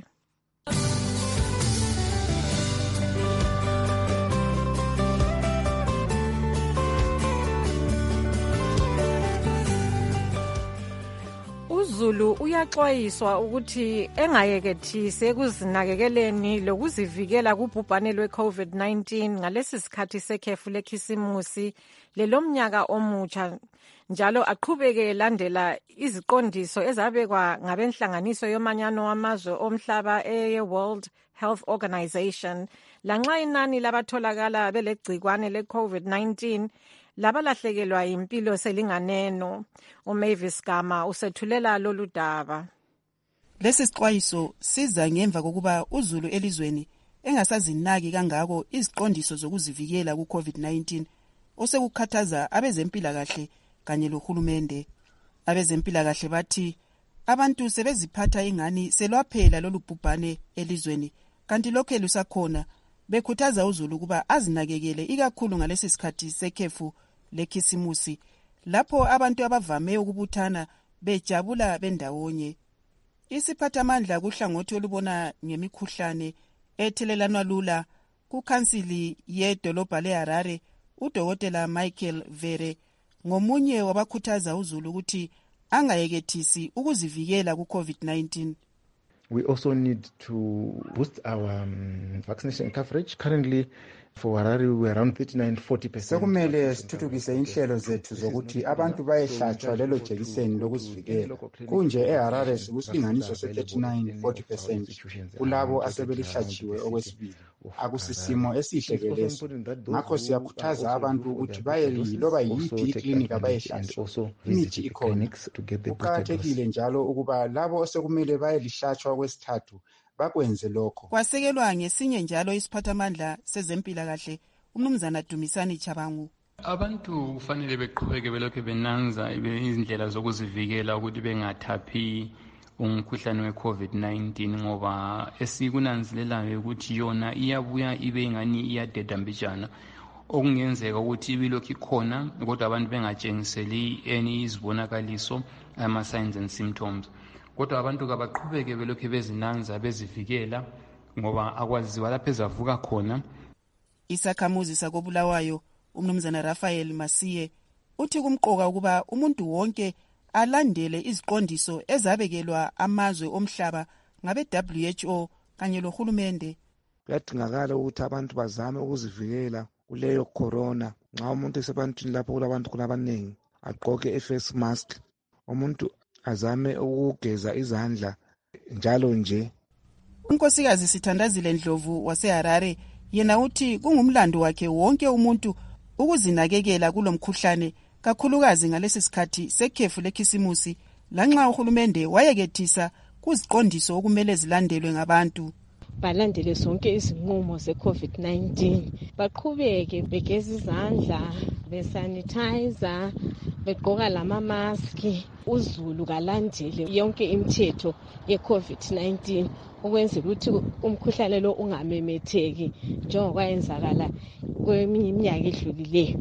uZulu uyaxwayiswa ukuthi engayekethise ekuzinakekeleni lokuzivikela kubhubhane lwe-COVID-19 ngalesi sikhathi sekhefu lekhisimusi lelomnyaka omutsha, njalo aqhubeke landela iziqondiso ezabekwa ngabenhlanganiso yomanyano wamazwe omhlaba eye-World Health Organization. Lanxa inani labatholakala belegcikwane le-COVID-19 labalahlekelwa impilo selinganeno. uMavis Gama usethulela lolu daba. Lesi sixwayiso siza ngemva kokuba uZulu elizweni engasazinaki kangako iziqondiso zokuzivikela ku-COVID-19 osekukhathaza abezempilakahle kanye lohulumende. Abezempilakahle bathi abantu sebeziphatha ingani selwaphela lolu bhubhane elizweni, kanti lokho lusakhona. Bekhuthaza uZulu kuba azinakekele ikakhulu ngalesi sikhathi sekhefu lekhisimusi, lapho abantu abavame ukubuthana bejabula bendawonye. Isiphathamandla kuhlangothi olubona ngemikhuhlane ethelelanwa lula kukhansili yedolobha leHarare, uDokotela Michael Vere ngomunye wabakhuthaza uZulu ukuthi angayekethisi ukuzivikela ku-COVID-19. We also need to boost our vaccination coverage. Currently, for Harare, we're around 39-40%. Sekumele sithuthukise inhlelo zethu zokuthi abantu bayehlatshwa lelo jekiseni lokuzivikela. Kunje eHarare sikusilinganiso se-39-40% kulabo asebelihlatshiwe okwesibili. Akusisimo esihle leso. Ngakho siyakhuthaza abantu ukuthi baye loba yiphi iklinika bayehlatshwa. Imithi ikhona. Kuqakathekile njalo ukuba labo osekumele bayelihlatshwa kwesithathu bakwenze lokho. Kwasekelwa ngesinye njalo isiphathamandla sezempilakahle umnumzana Dumisani Chabangu. Abantu kufanele beqhubeke belokhu benanza izindlela zokuzivikela ukuthi bengathaphi umkhuhlane we-COVID-19 ngoba esikunanzelelayo ukuthi yona iyabuya ibe ingani iyadedambijana okungenzeka ukuthi ibilokhu ikhona kodwa abantu bengatshengiseli izibonakaliso ama-signs and symptoms. Kodwa abantu kabaqhubeke belokhu bezinanza bezivikela ngoba akwaziwa lapho ezavuka khona. Isakhamuzi sakobulawayo umnumzana Rafael Masiye uthi kumqoka ukuba umuntu wonke alandele iziqondiso ezabekelwa amazwe omhlaba ngabe WHO kanye lohulumende. Kuyadingakala ukuthi abantu bazame ukuzivikela kuleyo corona. Nxa umuntu esebantwini lapho kulabantu kulabanengi agqoke i-face mask, umuntu azame ukugeza izandla njalo nje. Unkosikazi Sithandazile Ndlovu waseHarare yena uthi kungumlando wakhe wonke umuntu ukuzinakekela kulomkhuhlane kakhulukazi ngalesi sikhathi sekhefu lekhisimusi lanxa uhulumende wayekethisa kuziqondiso okumele zilandelwe ngabantu. Balandele zonke izinqumo ze-COVID-19 baqhubeke begeza izandla besanitizer begqoka lama-maski. Uzulu kalandele yonke imithetho ye-COVID-19 ukwenzela ukuthi umkhuhlane lo ungamemetheki njengokwayenzakala kweminye iminyaka edlulileyo.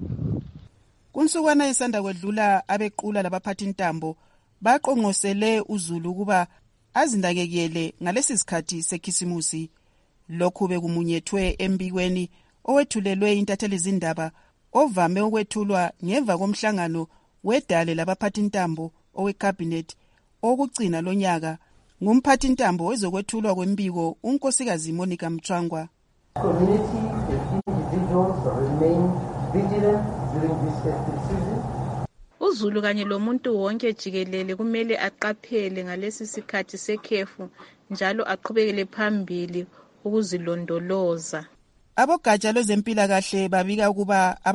Kunsukwana esanda kwedlula abequla labaphathintambo baqonqosele uzulu ukuba azinakekele ngalesi sikhathi sekhisimusi. Lokhu bekumunyethwe embikweni owethulelwe intatheli zindaba ovame ukwethulwa ngemva komhlangano wedale labaphathintambo owecabinet okugcina lonyaka ngumphathintambo wezokwethulwa kwembiko unkosikazi Monica Mthwangwa. Community and individuals remain vigilant during this festive season. Uzulu kanye lomuntu wonke jikelele kumele aqaphele ngalesi sikhathi sekhefu njalo aqhubekele phambili ukuzilondoloza. Abogatsha lwezempilakahle babika ukuba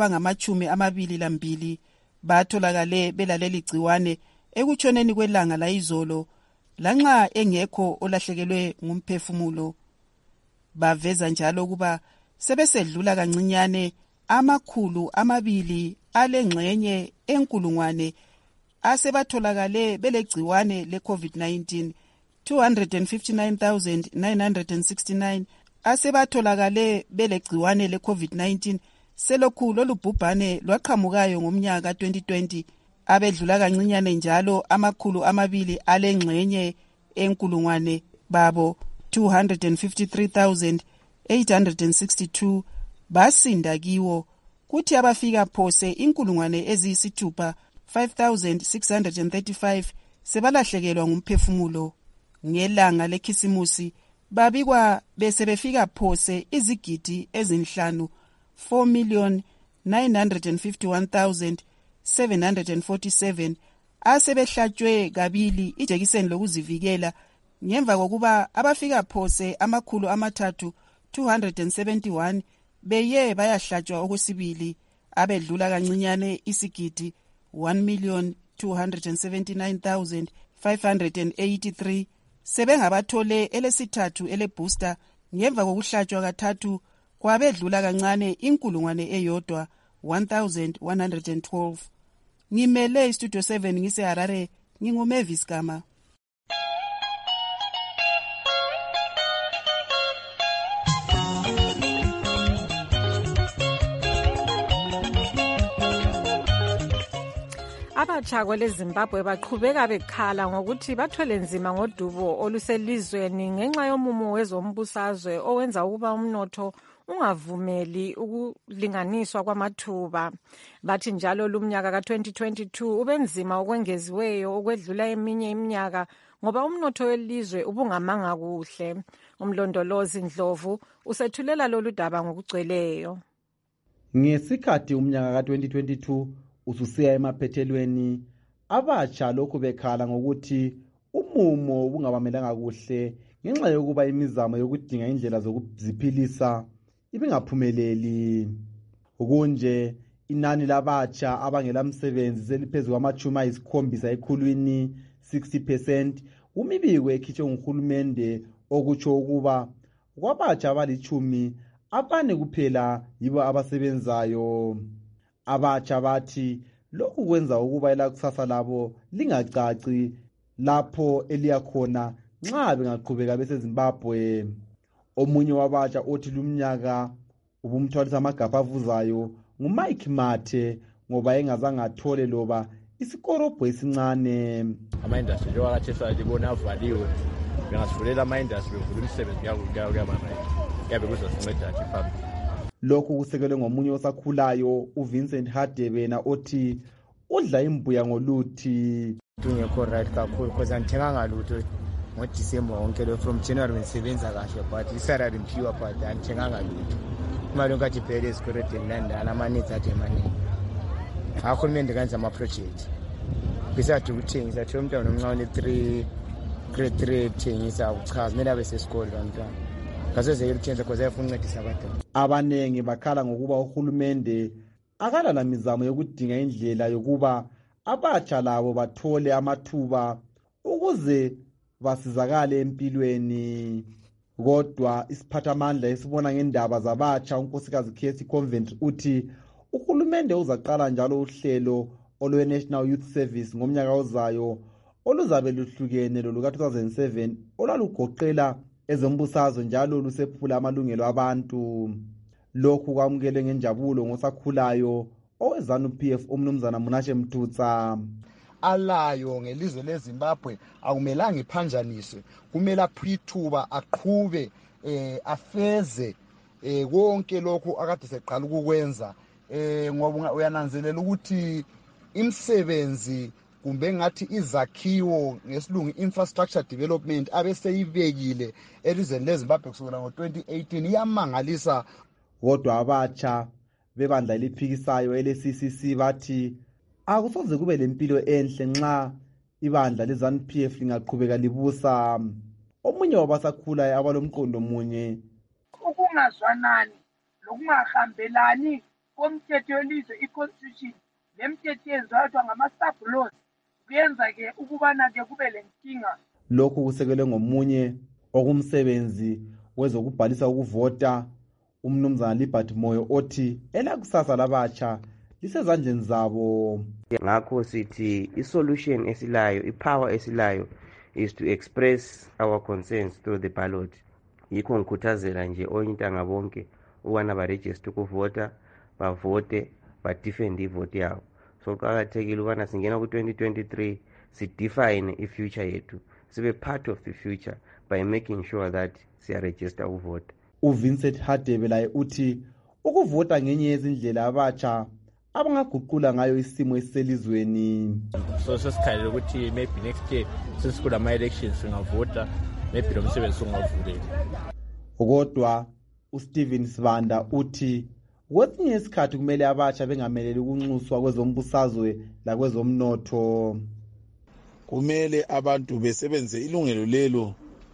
abangama-22 batholakale belaleli gciwane ekutshoneni kwelanga layizolo lanxa engekho olahlekelwe ngumphefumulo. Baveza njalo ukuba sebesedlula kancinyane 200 alengxenye enkulungwane asebatholakale belegciwane le-COVID-19. 259,969 asebatholakale belegciwane le-COVID-19 selokhu lolubhubhane lwaqhamukayo ngomnyaka 2020 abedlula kancinyane njalo 200 alengxenye enkulungwane babo 253,862 basinda kiwo kuthi abafika phose inkulungwane eziyisithupha 5,635 sebalahlekelwa ngumphefumulo. Ngelanga lekhisimusi babikwa besebefika phose izigidi ezinhlanu 4,951,747 asebehlatshwe kabili ijekiseni lokuzivikela ngemva kokuba abafika phose 3,271 beye bayahlatshwa okwesibili abedlula kancinyane isigidi 1,279,583 sebengabathole elesithathu elebooster ngemva kokuhlatshwa kathathu kwabedlula kancane inkulungwane eyodwa 1,112. Ngimele istudio 7 ngiseHarare nginguMavis Gama. Abatsha kweleZimbabwe baqhubeka bekhala ngokuthi bathwele nzima ngodubo oluselizweni ngenxa yomumo wezombusazwe owenza ukuba umnotho ungavumeli ukulinganiswa kwamathuba. Bathi njalo lumnyaka ka-2022 ubenzima okwengeziweyo okwedlula eminye iminyaka ngoba umnotho welizwe ubungamanga kuhle. Umlondolozi Ndlovu usethulela lolu daba ngokugcweleyo. Ngesikhathi umnyaka ka-2022 ususiya emaphethelweni, abatsha lokhu bekhala ngokuthi umumo bungabamelanga kuhle ngenxa yokuba imizamo yokudinga indlela zokuziphilisa ibingaphumeleli. Okunje inani labatsha abangelamsebenzi seliphezulu kwama-70 ekhulwini 60%, umibiko ekhitshwe nguhulumende okutsho ukuba kwabatsha abali10 abane kuphela yibo abasebenzayo. Abatsha bathi lokhu kwenza ukuba elakusasa labo lingacaci lapho eliyakhona nxa bengaqhubeka beseZimbabwe. Omunye wabatsha othi lumnyaka ubumthwalisa amagabha avuzayo nguMike Mathe ngoba engazange athole loba isikorobho esincane. Ama-industry njengoba kathi salibona avaliwe, bengasivulela ama-industry bevula imisebenzi kuyabe kuzosinceda kathi phambili. Lokhu kusekelwe ngomunye osakhulayo uVincent Hadebena othi udla imbuya ngoluthi. Kungekho right kakhulu because andithenganga lutho ngoDisemba wonke lo, from January bengisebenza kahle but isalary ngiphiwa but andithenganga lutho. Imali yonke athi phela ezikweletini landana ama-needs athi emaningi. Ahulumende kanza ama-project bisathi ukuthengisa thiwa umntwana omncane grade 3 ethengisa ukuchaza kumele abe sesikole bantwana ngasoze ilithenza because ayafuna uncedisa abantwana. Abanengi bakhala ngokuba uhulumende akalala mizamo yokudinga indlela yokuba abatsha labo bathole amathuba ukuze basizakale empilweni. Kodwa isiphathamandla esibona ngendaba zabatsha unkosikazi Casey Convent uthi uhulumende uzaqala njalo uhlelo olwe-National Youth Service ngomnyaka ozayo oluzabe luhlukene loluka-2007 olwalugoqela ezombusazwe njalo lusephula amalungelo abantu. Lokhu kwamukelwe ngenjabulo ngosakhulayo oweZANU-PF umnumzana Munashe Mthutsa. Alayo ngelizwe leZimbabwe akumelanga iphanjaniswe, kumele aphe ithuba aqhube afeze konke lokhu akade seqala ukukwenza. Ngoba uyananzelela ukuthi imisebenzi kumbe ngathi izakhiwo ngesilungu infrastructure development abeseyibekile elizweni leZimbabwe kusukela ngo-2018 iyamangalisa. Kodwa abatsha bebandla eliphikisayo ele-CCC bathi akusoze kube lempilo enhle nxa ibandla leZANU-PF lingaqhubeka libusa. Omunye wabasakhulayo abalomqondo munye, ukungazwanani lokungahambelani komthetho welizwe i-constitution lemithetho eyenziwa ngama-sub-laws kuyenza-ke ukubana-ke kube lenkinga. Lokhu kusekelwe ngomunye okumsebenzi wezokubhalisa ukuvota umnumzana Libert Moyo othi elakusasa labatsha lisezandleni zabo. Ngakho sithi isolution esilayo, ipower esilayo is to express our concerns through the ballot. Yikho ngikhuthazela nje oyintanga bonke ukubana baregister ukuvota, bavote, badefend ivote yabo. So kuqakathekile ukubana singena ku-2023 sidefine i-future yethu, sibe part of the future by making sure that siyaregister ukuvota. uVincent Hadebela uthi ukuvota ngenye yezindlela abatsha abangaguqula ngayo isimo esiselizweni. So sesikhalele ukuthi maybe next year sesikula ama-elections singavota, maybe lo msebenzi ungavuleki. Kodwa uSteven Sibanda uthi kwesinye isikhathi kumele abatsha bengameleli ukunxuswa kwezombusazwe lakwezomnotho. Kumele abantu besebenze ilungelo lelo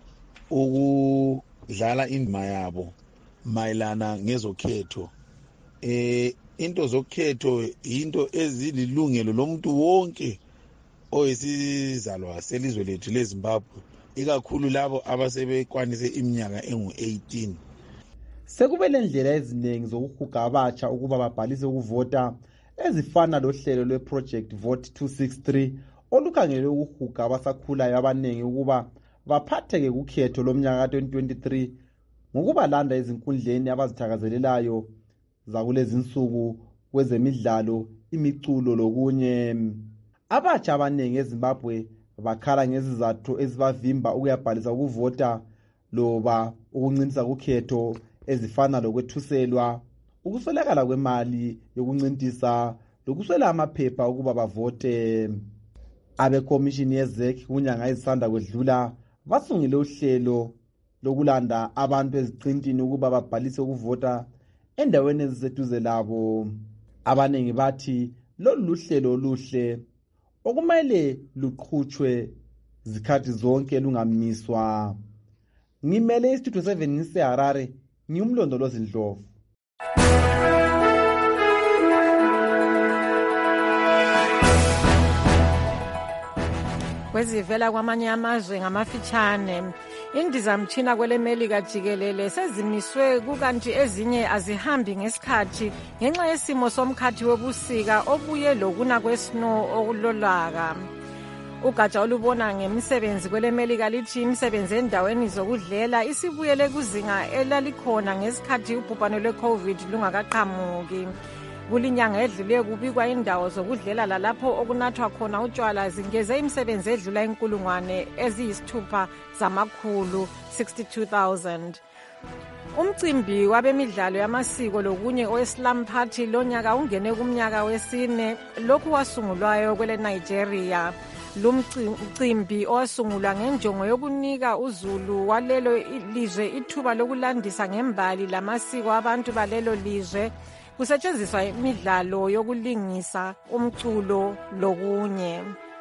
ukudlala indima yabo mayelana ngezokhetho. Into zokhetho into ezililungelo lomuntu wonke oyisizalwa selizwe lethu leZimbabwe, ikakhulu labo abasebekwanise iminyaka engu-18. Sekube lendlela eziningi zokuhuga abatsha ukuba babhalise ukuvota ezifana lohlelo lweProject Vote 263 olukhangele ukuhuga abasakhulayo abaningi ukuba baphatheke kukhetho lomnyaka ka-2023 ngokubalanda ezinkundleni abazithakazelelayo zakulezi nsuku kwezemidlalo, imiculo lokunye. Abatsha abaningi eZimbabwe bakhala ngezizathu ezibavimba ukuyabhalisa ukuvota loba ukuncintiswa kukhetho ezifana lokwethuselwa, ukuswelakala kwemali yokuncintisa lokuswela amaphepha ukuba bavote. Abekomishini yeZEC kunyanga ezisanda kwedlula basungile uhlelo lokulanda abantu ezicintini ukuba babhalise ukuvota endaweni eziseduze labo. Abaningi bathi lolu luhlelo oluhle okumele luqhutshwe zikhathi zonke lungamiswa. Ngimele iStudio 7 ngiseHarare, ngiyumlondolozi Ndlovu. Kwezivela kwamanye amazwe ngamafitshane, Indizamtshina kwele Melika jikelele sezimiswe kukanti ezinye azihambi ngesikhathi ngenxa yesimo somkhathi webusika obuye lokuna kwesnow okulolaka. Ugatsha olubona ngemisebenzi kwele Melika lithi imisebenzi endaweni zokudlela isibuyele kuzinga elalikhona ngesikhathi ubhubhane lwe-COVID lungakaqhamuki. Kulinyanga edluleyo kubikwa indawo zokudlela lalapho okunathwa khona utshwala zingeze imisebenzi edlula inkulungwane eziyisithupha zamakhulu 62,000. Umcimbi wabemidlalo yamasiko lokunye oweSlam Party lonyaka ungene kumnyaka wesine lokhu wasungulwayo kwele Nigeria. Lumcimbi owasungulwa ngenjongo yokunika uzulu walelo lizwe ithuba lokulandisa ngembali lamasiko abantu balelo lizwe kusetshenziswa imidlalo yokulingisa umculo lokunye.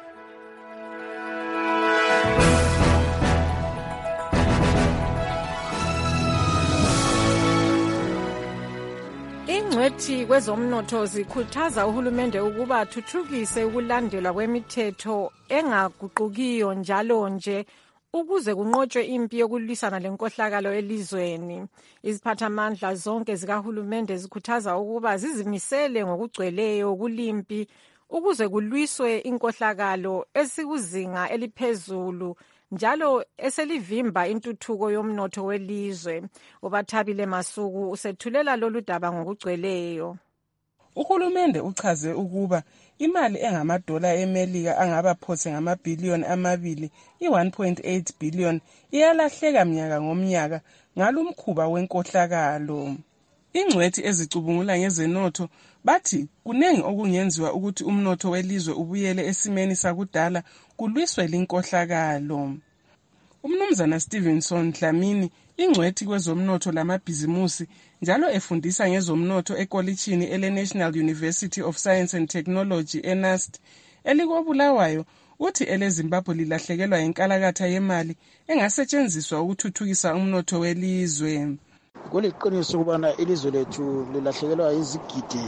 Ingcwethi kwezomnotho zikhuthaza uhulumende ukuba athuthukise ukulandelwa kwemithetho engaguqukiyo njalo nje ukuze kunqotshwe impi yokulwisana lenkohlakalo elizweni. Iziphathamandla zonke zikahulumende zikhuthaza ukuba zizimisele ngokugcweleyo kulimpi ukuze kulwiswe inkohlakalo esikuzinga eliphezulu njalo eselivimba intuthuko yomnotho welizwe. Ubathabile Masuku usethulela lolu daba ngokugcweleyo. Uhulumende uchaze ukuba imali engamadola eMelika angaba phose ngamabhiliyoni amabili, i-1.8 billion, iyalahleka mnyaka ngomnyaka ngalumkhuba wenkohlakalo. Ingcwethi ezicubungula ngezenotho bathi kunengi okungenziwa ukuthi umnotho welizwe ubuyele esimeni sakudala kulwiswe linkohlakalo. Umnumzana Stevenson Dlamini, ingcwethi kwezomnotho lamabhizimusi njalo efundisa ngezomnotho ekolitshini ele-National University of Science and Technology eNUST elikobulawayo, uthi eleZimbabwe lilahlekelwa inkalakatha yemali engasetshenziswa ukuthuthukisa umnotho welizwe. Kuliqiniso ukubana ilizwe lethu lilahlekelwa izigidi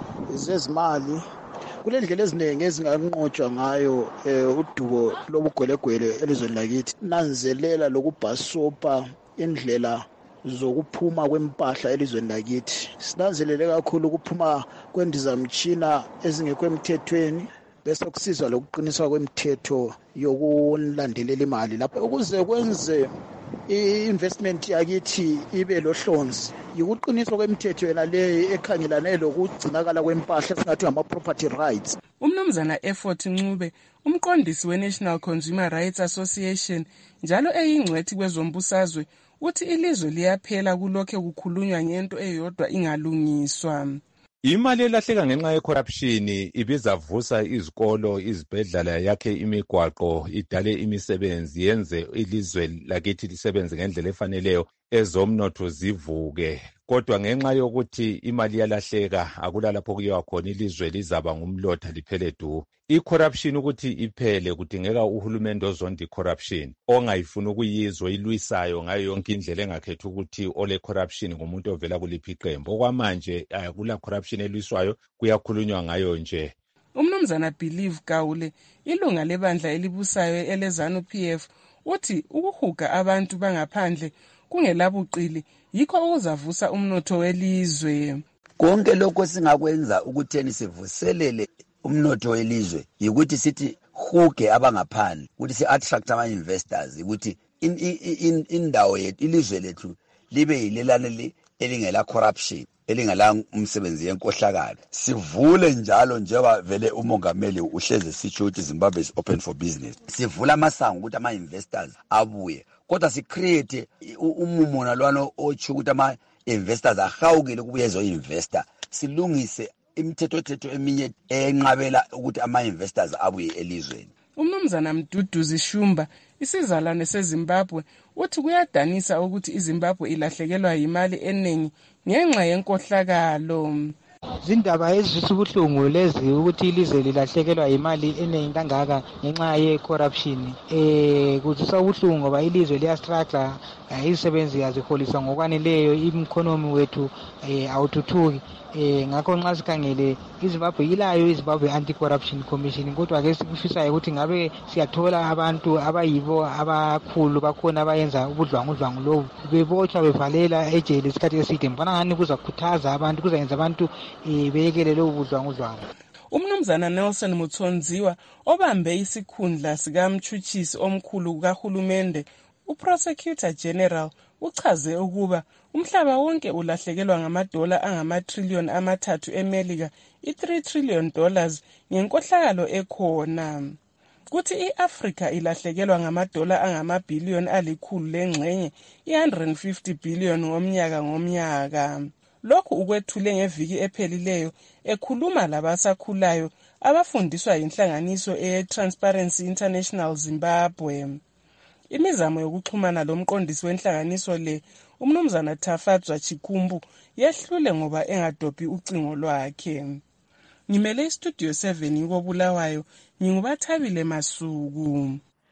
zezimali. Kulendlela eziningi ezinganqotshwa ngayo udubo lobugwelegwele elizweni lakithi. Nanzelela lokubhasopa indlela zokuphuma kwempahla elizweni lakithi. Sinanzelele kakhulu ukuphuma kwendizamtshina ezingekho emthethweni bese kusizwa lokuqiniswa kwemithetho yokulandelela imali lapho ukuze kwenze i-investment yakithi ibe lohlonzi yikuqiniswa kwemithetho yena le ekhangelane lokugcinakala kwempahla esingathi ngama-property rights. Umnumzana Effort Ncube, umqondisi we-National Consumer Rights Association njalo eyingcwethi kwezombusazwe, uthi ilizwe liyaphela kulokho kukhulunywa ngento eyodwa ingalungiswa. Imali elahleka ngenxa ye-corruption ibizavusa izikolo, izibhedlela, yakhe imigwaqo, idale imisebenzi, yenze ilizwe lakithi lisebenze ngendlela efaneleyo, ezomnotho zivuke. Kodwa ngenxa yokuthi imali yalahleka akula lapho kuyiwa khona, ilizwe lizaba ngumlotha liphele du. I-corruption ukuthi iphele kudingeka uhulumende ozonda i-corruption, ongayifuni ukuyizwa ilwisayo ngayo yonke indlela, engakhethi ukuthi ole corruption ngumuntu ovela kuliphi iqembu. Okwamanje akula corruption elwiswayo, kuyakhulunywa ngayo nje. Umnumzana Believe Gawule, ilunga lebandla elibusayo eleZANU-PF, uthi ukuhuga abantu bangaphandle kungelabuqili yikho okuzavusa umnotho welizwe. Konke lokho singakwenza ukutheni sivuselele umnotho welizwe yikuthi sithi huge abangaphandle, ukuthi si-attract ama-investors, ukuthi indawo yethu, ilizwe lethu libe yilelana elingela corruption, elingela umsebenzi yenkohlakalo. Sivule njalo njengoba vele umongameli uhleze sitsho ukuthi Zimbabwe is open for business. Sivula amasango ukuthi ama-investors abuye, kodwa si-create umumo nalwana otsho ukuthi ama-investors ahawukele ukubuya ezo-investor. Silungise imithetho eminye enqabela ukuthi ama-investors abuye elizweni. Umnumzana Mduduzi Shumba, isizalwane seZimbabwe, uthi kuyadanisa ukuthi iZimbabwe ilahlekelwa yimali eningi ngenxa yenkohlakalo. zindaba ezizwisa ubuhlungu lezi ukuthi ilizwe lilahlekelwa imali eningi kangaka ngenxa ye-corruption. Kuzwisa ubuhlungu ngoba ilizwe liyastruggle, izisebenzi aziholiswa ngokwaneleyo, imkhonomi wethu awuthuthuki. Ngakho nxa sikhangele iZimbabwe ilayo iZimbabwe Anti-Corruption Commission, kodwa ke sikufisayo ukuthi ngabe siyathola abantu abayibo abakhulu bakhona abayenza ubudlwangudlwangu lobu bebotshwa bevalela ejele isikhathi eside. Mbona ngani kuzakhuthaza abantu, kuzayenza abantu beyekele lobu budlwangudlwangu. Umnumzana Nelson Mutsondziwa obambe isikhundla sikamtshutshisi omkhulu kahulumende, uProsecutor General, uchaze ukuba umhlaba wonke ulahlekelwa ngamadola angama-trillion amathathu eMelika, $3 trillion ngenkohlakalo ekhona. Kuthi iAfrika ilahlekelwa ngamadola angamabhiliyoni alikhulu lengxenye, $150 billion ngomnyaka. Lokhu ukwethule ngeviki ephelileyo ekhuluma labasakhulayo abafundiswa yinhlanganiso ye-Transparency International Zimbabwe. Imizamo yokuxhumana lomqondisi wenhlanganiso le, umnumzana Tafadzwa Chikumbu, yehlule ngoba engadobhi ucingo lwakhe. Ngimele iStudio 7 koBulawayo, ngingubathabile Masuku.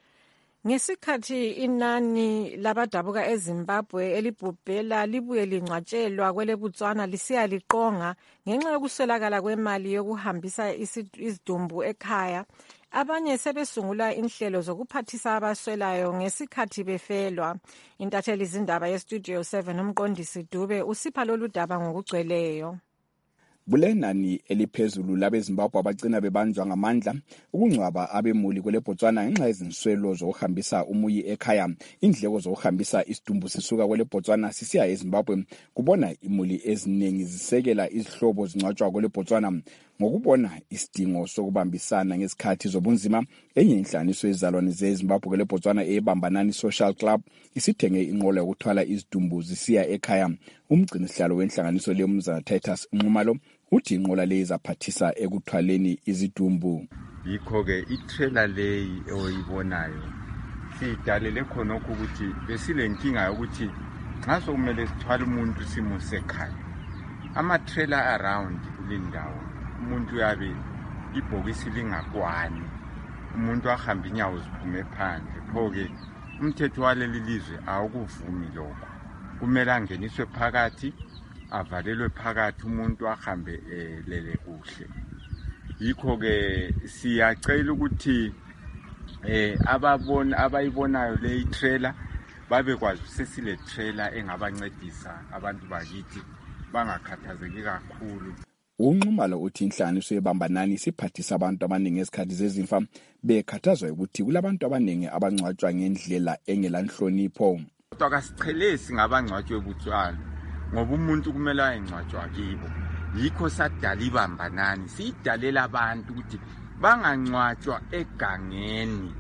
Ngesikhathi inani labadabuka eZimbabwe elibhubhela libuye lingcwatshelwa kweleBotswana lisiya liqonga ngenxa yokuswelakala kwemali yokuhambisa izidumbu ekhaya, abanye sebesungula inhlelo zokuphathisa abaswelayo ngesikhathi befelwa. Intatheli zindaba yeStudio 7 umqondisi Dube usipha lolu daba ngokugcweleyo. Bulenani eliphezulu labeZimbabwe abagcina bebanjwa ngamandla ukungcwaba abemuli kweleBotswana ngenxa yezinswelo zokuhambisa umuyi ekhaya. Indleko zokuhambisa isidumbu sisuka kweleBotswana sisiya eZimbabwe kubona imuli eziningi zisekela izihlobo zingcwatshwa kweleBotswana ngokubona isidingo sokubambisana ngesikhathi zobunzima. Enye inhlanganiso yezizalwane zeZimbabwe kweleBotswana eBambanani Social Club isithenge inqola yokuthwala izidumbu zisiya ekhaya. Umgcinisihlalo wenhlanganiso le umnumzana Titus Nxumalo uthi inqola le izaphathisa ekuthwaleni izidumbu. Yikho-ke itrailer leyi oyibonayo siyidalele khonokho ukuthi besilenkinga yokuthi nxa sokumele sithwale umuntu simuse ekhaya, ama-trailer around kulindawo umuntu uyabe ibhokisi lingakwani, umuntu ahamba inyawo ziphume phandle. Pho-ke umthetho waleli lizwe awukuvumi lokho, kumele angeniswe phakathi, avalelwe phakathi, umuntu ahambe lele kuhle. Yikho-ke siyacela ukuthi abayibonayo le trailer babekwazi sesile trailer engabancedisa abantu bakithi bangakhathazeki kakhulu. Unxumalo uthi inhlanganiso yeBambanani siphathisa abantu abaningi esikhathi zezimfa bekhathazwa ukuthi kulabantu abaningi abangcwatshwa ngendlela engelanhlonipho. Kodwa kasichelesi ngabangcwatshwe eBotswana ngoba umuntu kumele ayengcwatshwa kibo. Yikho sadala iBambanani, sidalela abantu ukuthi bangangcwatshwa egangeni.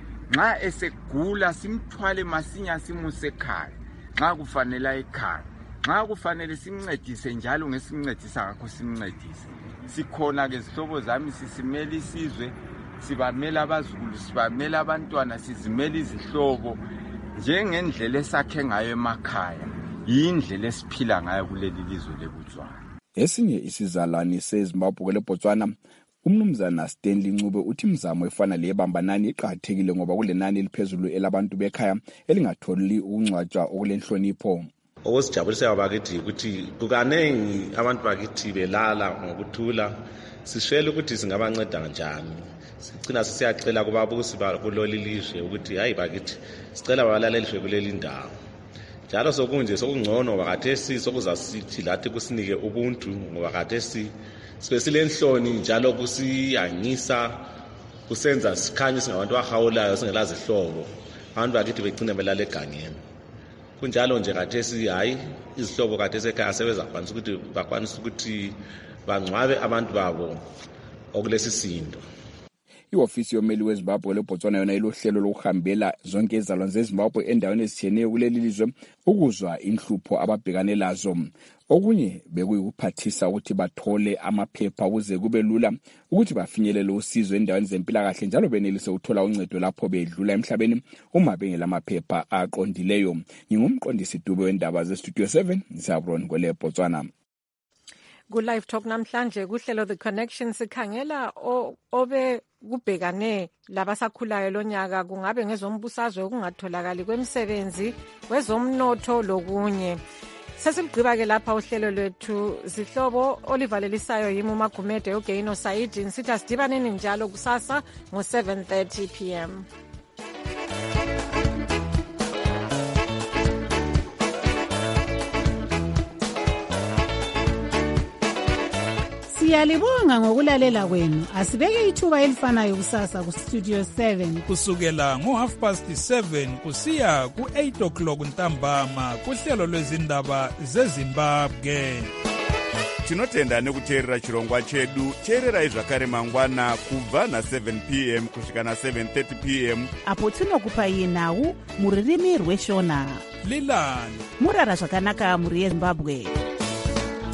Nxa esegula simthwale masinya simuse ekhaya, nxa kufanele ekhaya, nxa kufanele simncedise njalo ngesimncedisa kakho simncedise. Sikhona ke zihlobo zami sisimela isizwe, sibamela abazukulu, sibamela abantwana, sizimela izihlobo njengendlela esakhe ngayo emakhaya, yindlela esiphila ngayo kuleli lizwe leBotswana. Esinye isizalwane seZimbabwe kweleBotswana, umnumzana Stanley Ncube uthi imizamo efana leyeBambanani iqhathekile ngoba kulenani eliphezulu elabantu bekhaya elingatholi ukungcwatshwa okulenhlonipho. Okusijabulisa abakithi ukuthi kukanengi abantu bakithi belala ngokuthula, sishela ukuthi singabanceda kanjani. Sicina sisiyacela kubabusi kuleli lizwe ukuthi hayi bakithi sicela balalelishwe kuleli ndawo. Njalo sokunje sokungcono bakathesi sokuzasithi lathi kusinike ubuntu ngoba kathesi sibesilendloni njalo kusiyangisa kusenza sikhanye singabantu abahawulayo singelazi ihlobo. Abantu bakithi begcine belala egangeni. Kunjalo nje kathesi hayi izihlobo kathesi ekhaya sebezakwanisa ukuthi bakwanisa ukuthi bangcwabe abantu babo okulesi sindo. Iofisi yomeli weZimbabwe leBotswana yona ilohlelo lokuhambela zonke izizalwane zeZimbabwe endaweni ezitshiyeneyo kuleli lizwe ukuzwa inhlupho ababhekane lazo. Okunye bekuyikuphathisa ukuthi bathole amaphepha ukuze kube lula ukuthi bafinyelele usizo endaweni zempilakahle njalo benelise ukuthola uncedo lapho bedlula emhlabeni uma bengelamaphepha aqondileyo. Ngingumqondisi Dube wendaba zeStudio 7 Zabron kweleBotswana. Ku-Live Talk namhlanje kuhlelo The Connection sikhangela obe kubhekane labasakhulayo lonyaka kungabe ngezombusazwe okungatholakali kwemisebenzi, kwezomnotho lokunye. Sesigqiba ke lapha uhlelo lwethu zihlobo olivalelisayo yimi uMagumede uGeino Saidi nsithi asidibaneni njalo kusasa ngo-7:30 p.m. Siyalibonga ngokulalela kwenu. Asibeke ithuba elifanayo kusasa ku-Studio 7 kusukela ngo-7:30 kusiya ku-8 o'clock ntambama kuhlelo lwezindaba zeZimbabwe. Tinotenda nekuteerera chirongwa chedu. Teererai zvakare mangwana kubva na7 p.m. kusvika na7:30 p.m. apo tinokupai nhau mururimi rweshona. Lilani murara zvakanaka muri yeZimbabwe.